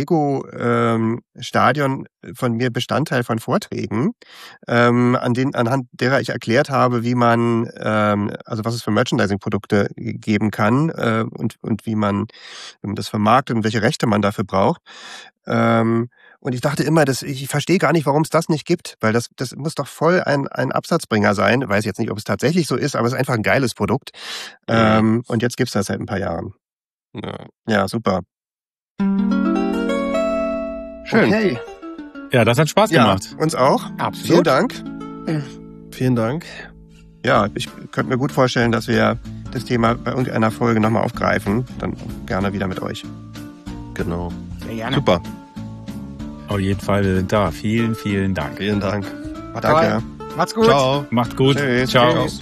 Lego von mir Bestandteil von Vorträgen, anhand derer ich erklärt habe, wie man, also was es für Merchandising-Produkte geben kann und wie man das vermarktet und welche Rechte man dafür braucht. Und ich dachte immer, ich verstehe gar nicht, warum es das nicht gibt, weil das muss doch voll ein Absatzbringer sein. Ich weiß jetzt nicht, ob es tatsächlich so ist, aber es ist einfach ein geiles Produkt. Und jetzt gibt's das seit ein paar Jahren. Ja, super. Schön. Okay. Ja, das hat Spaß gemacht. Ja, uns auch. Absolut. Vielen Dank. Vielen Dank. Ja, ich könnte mir gut vorstellen, dass wir das Thema bei irgendeiner Folge nochmal aufgreifen. Dann gerne wieder mit euch. Genau. Sehr gerne. Super. Auf jeden Fall, wir sind da. Vielen, vielen Dank. Vielen Dank. Danke. Macht's gut. Ciao. Macht gut. Tschüss. Ciao. Tschüss.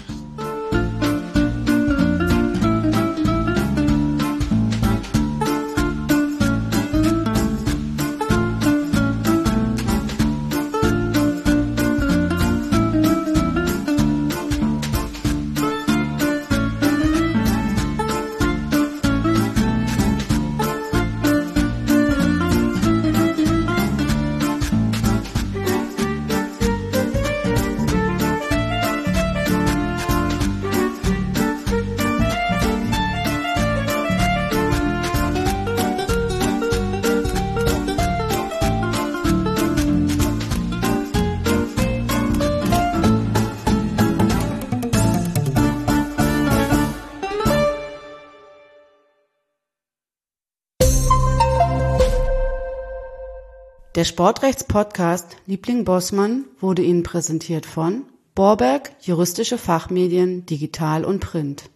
Der Sportrechts-Podcast Liebling Bossmann wurde Ihnen präsentiert von Borberg, juristische Fachmedien, digital und print.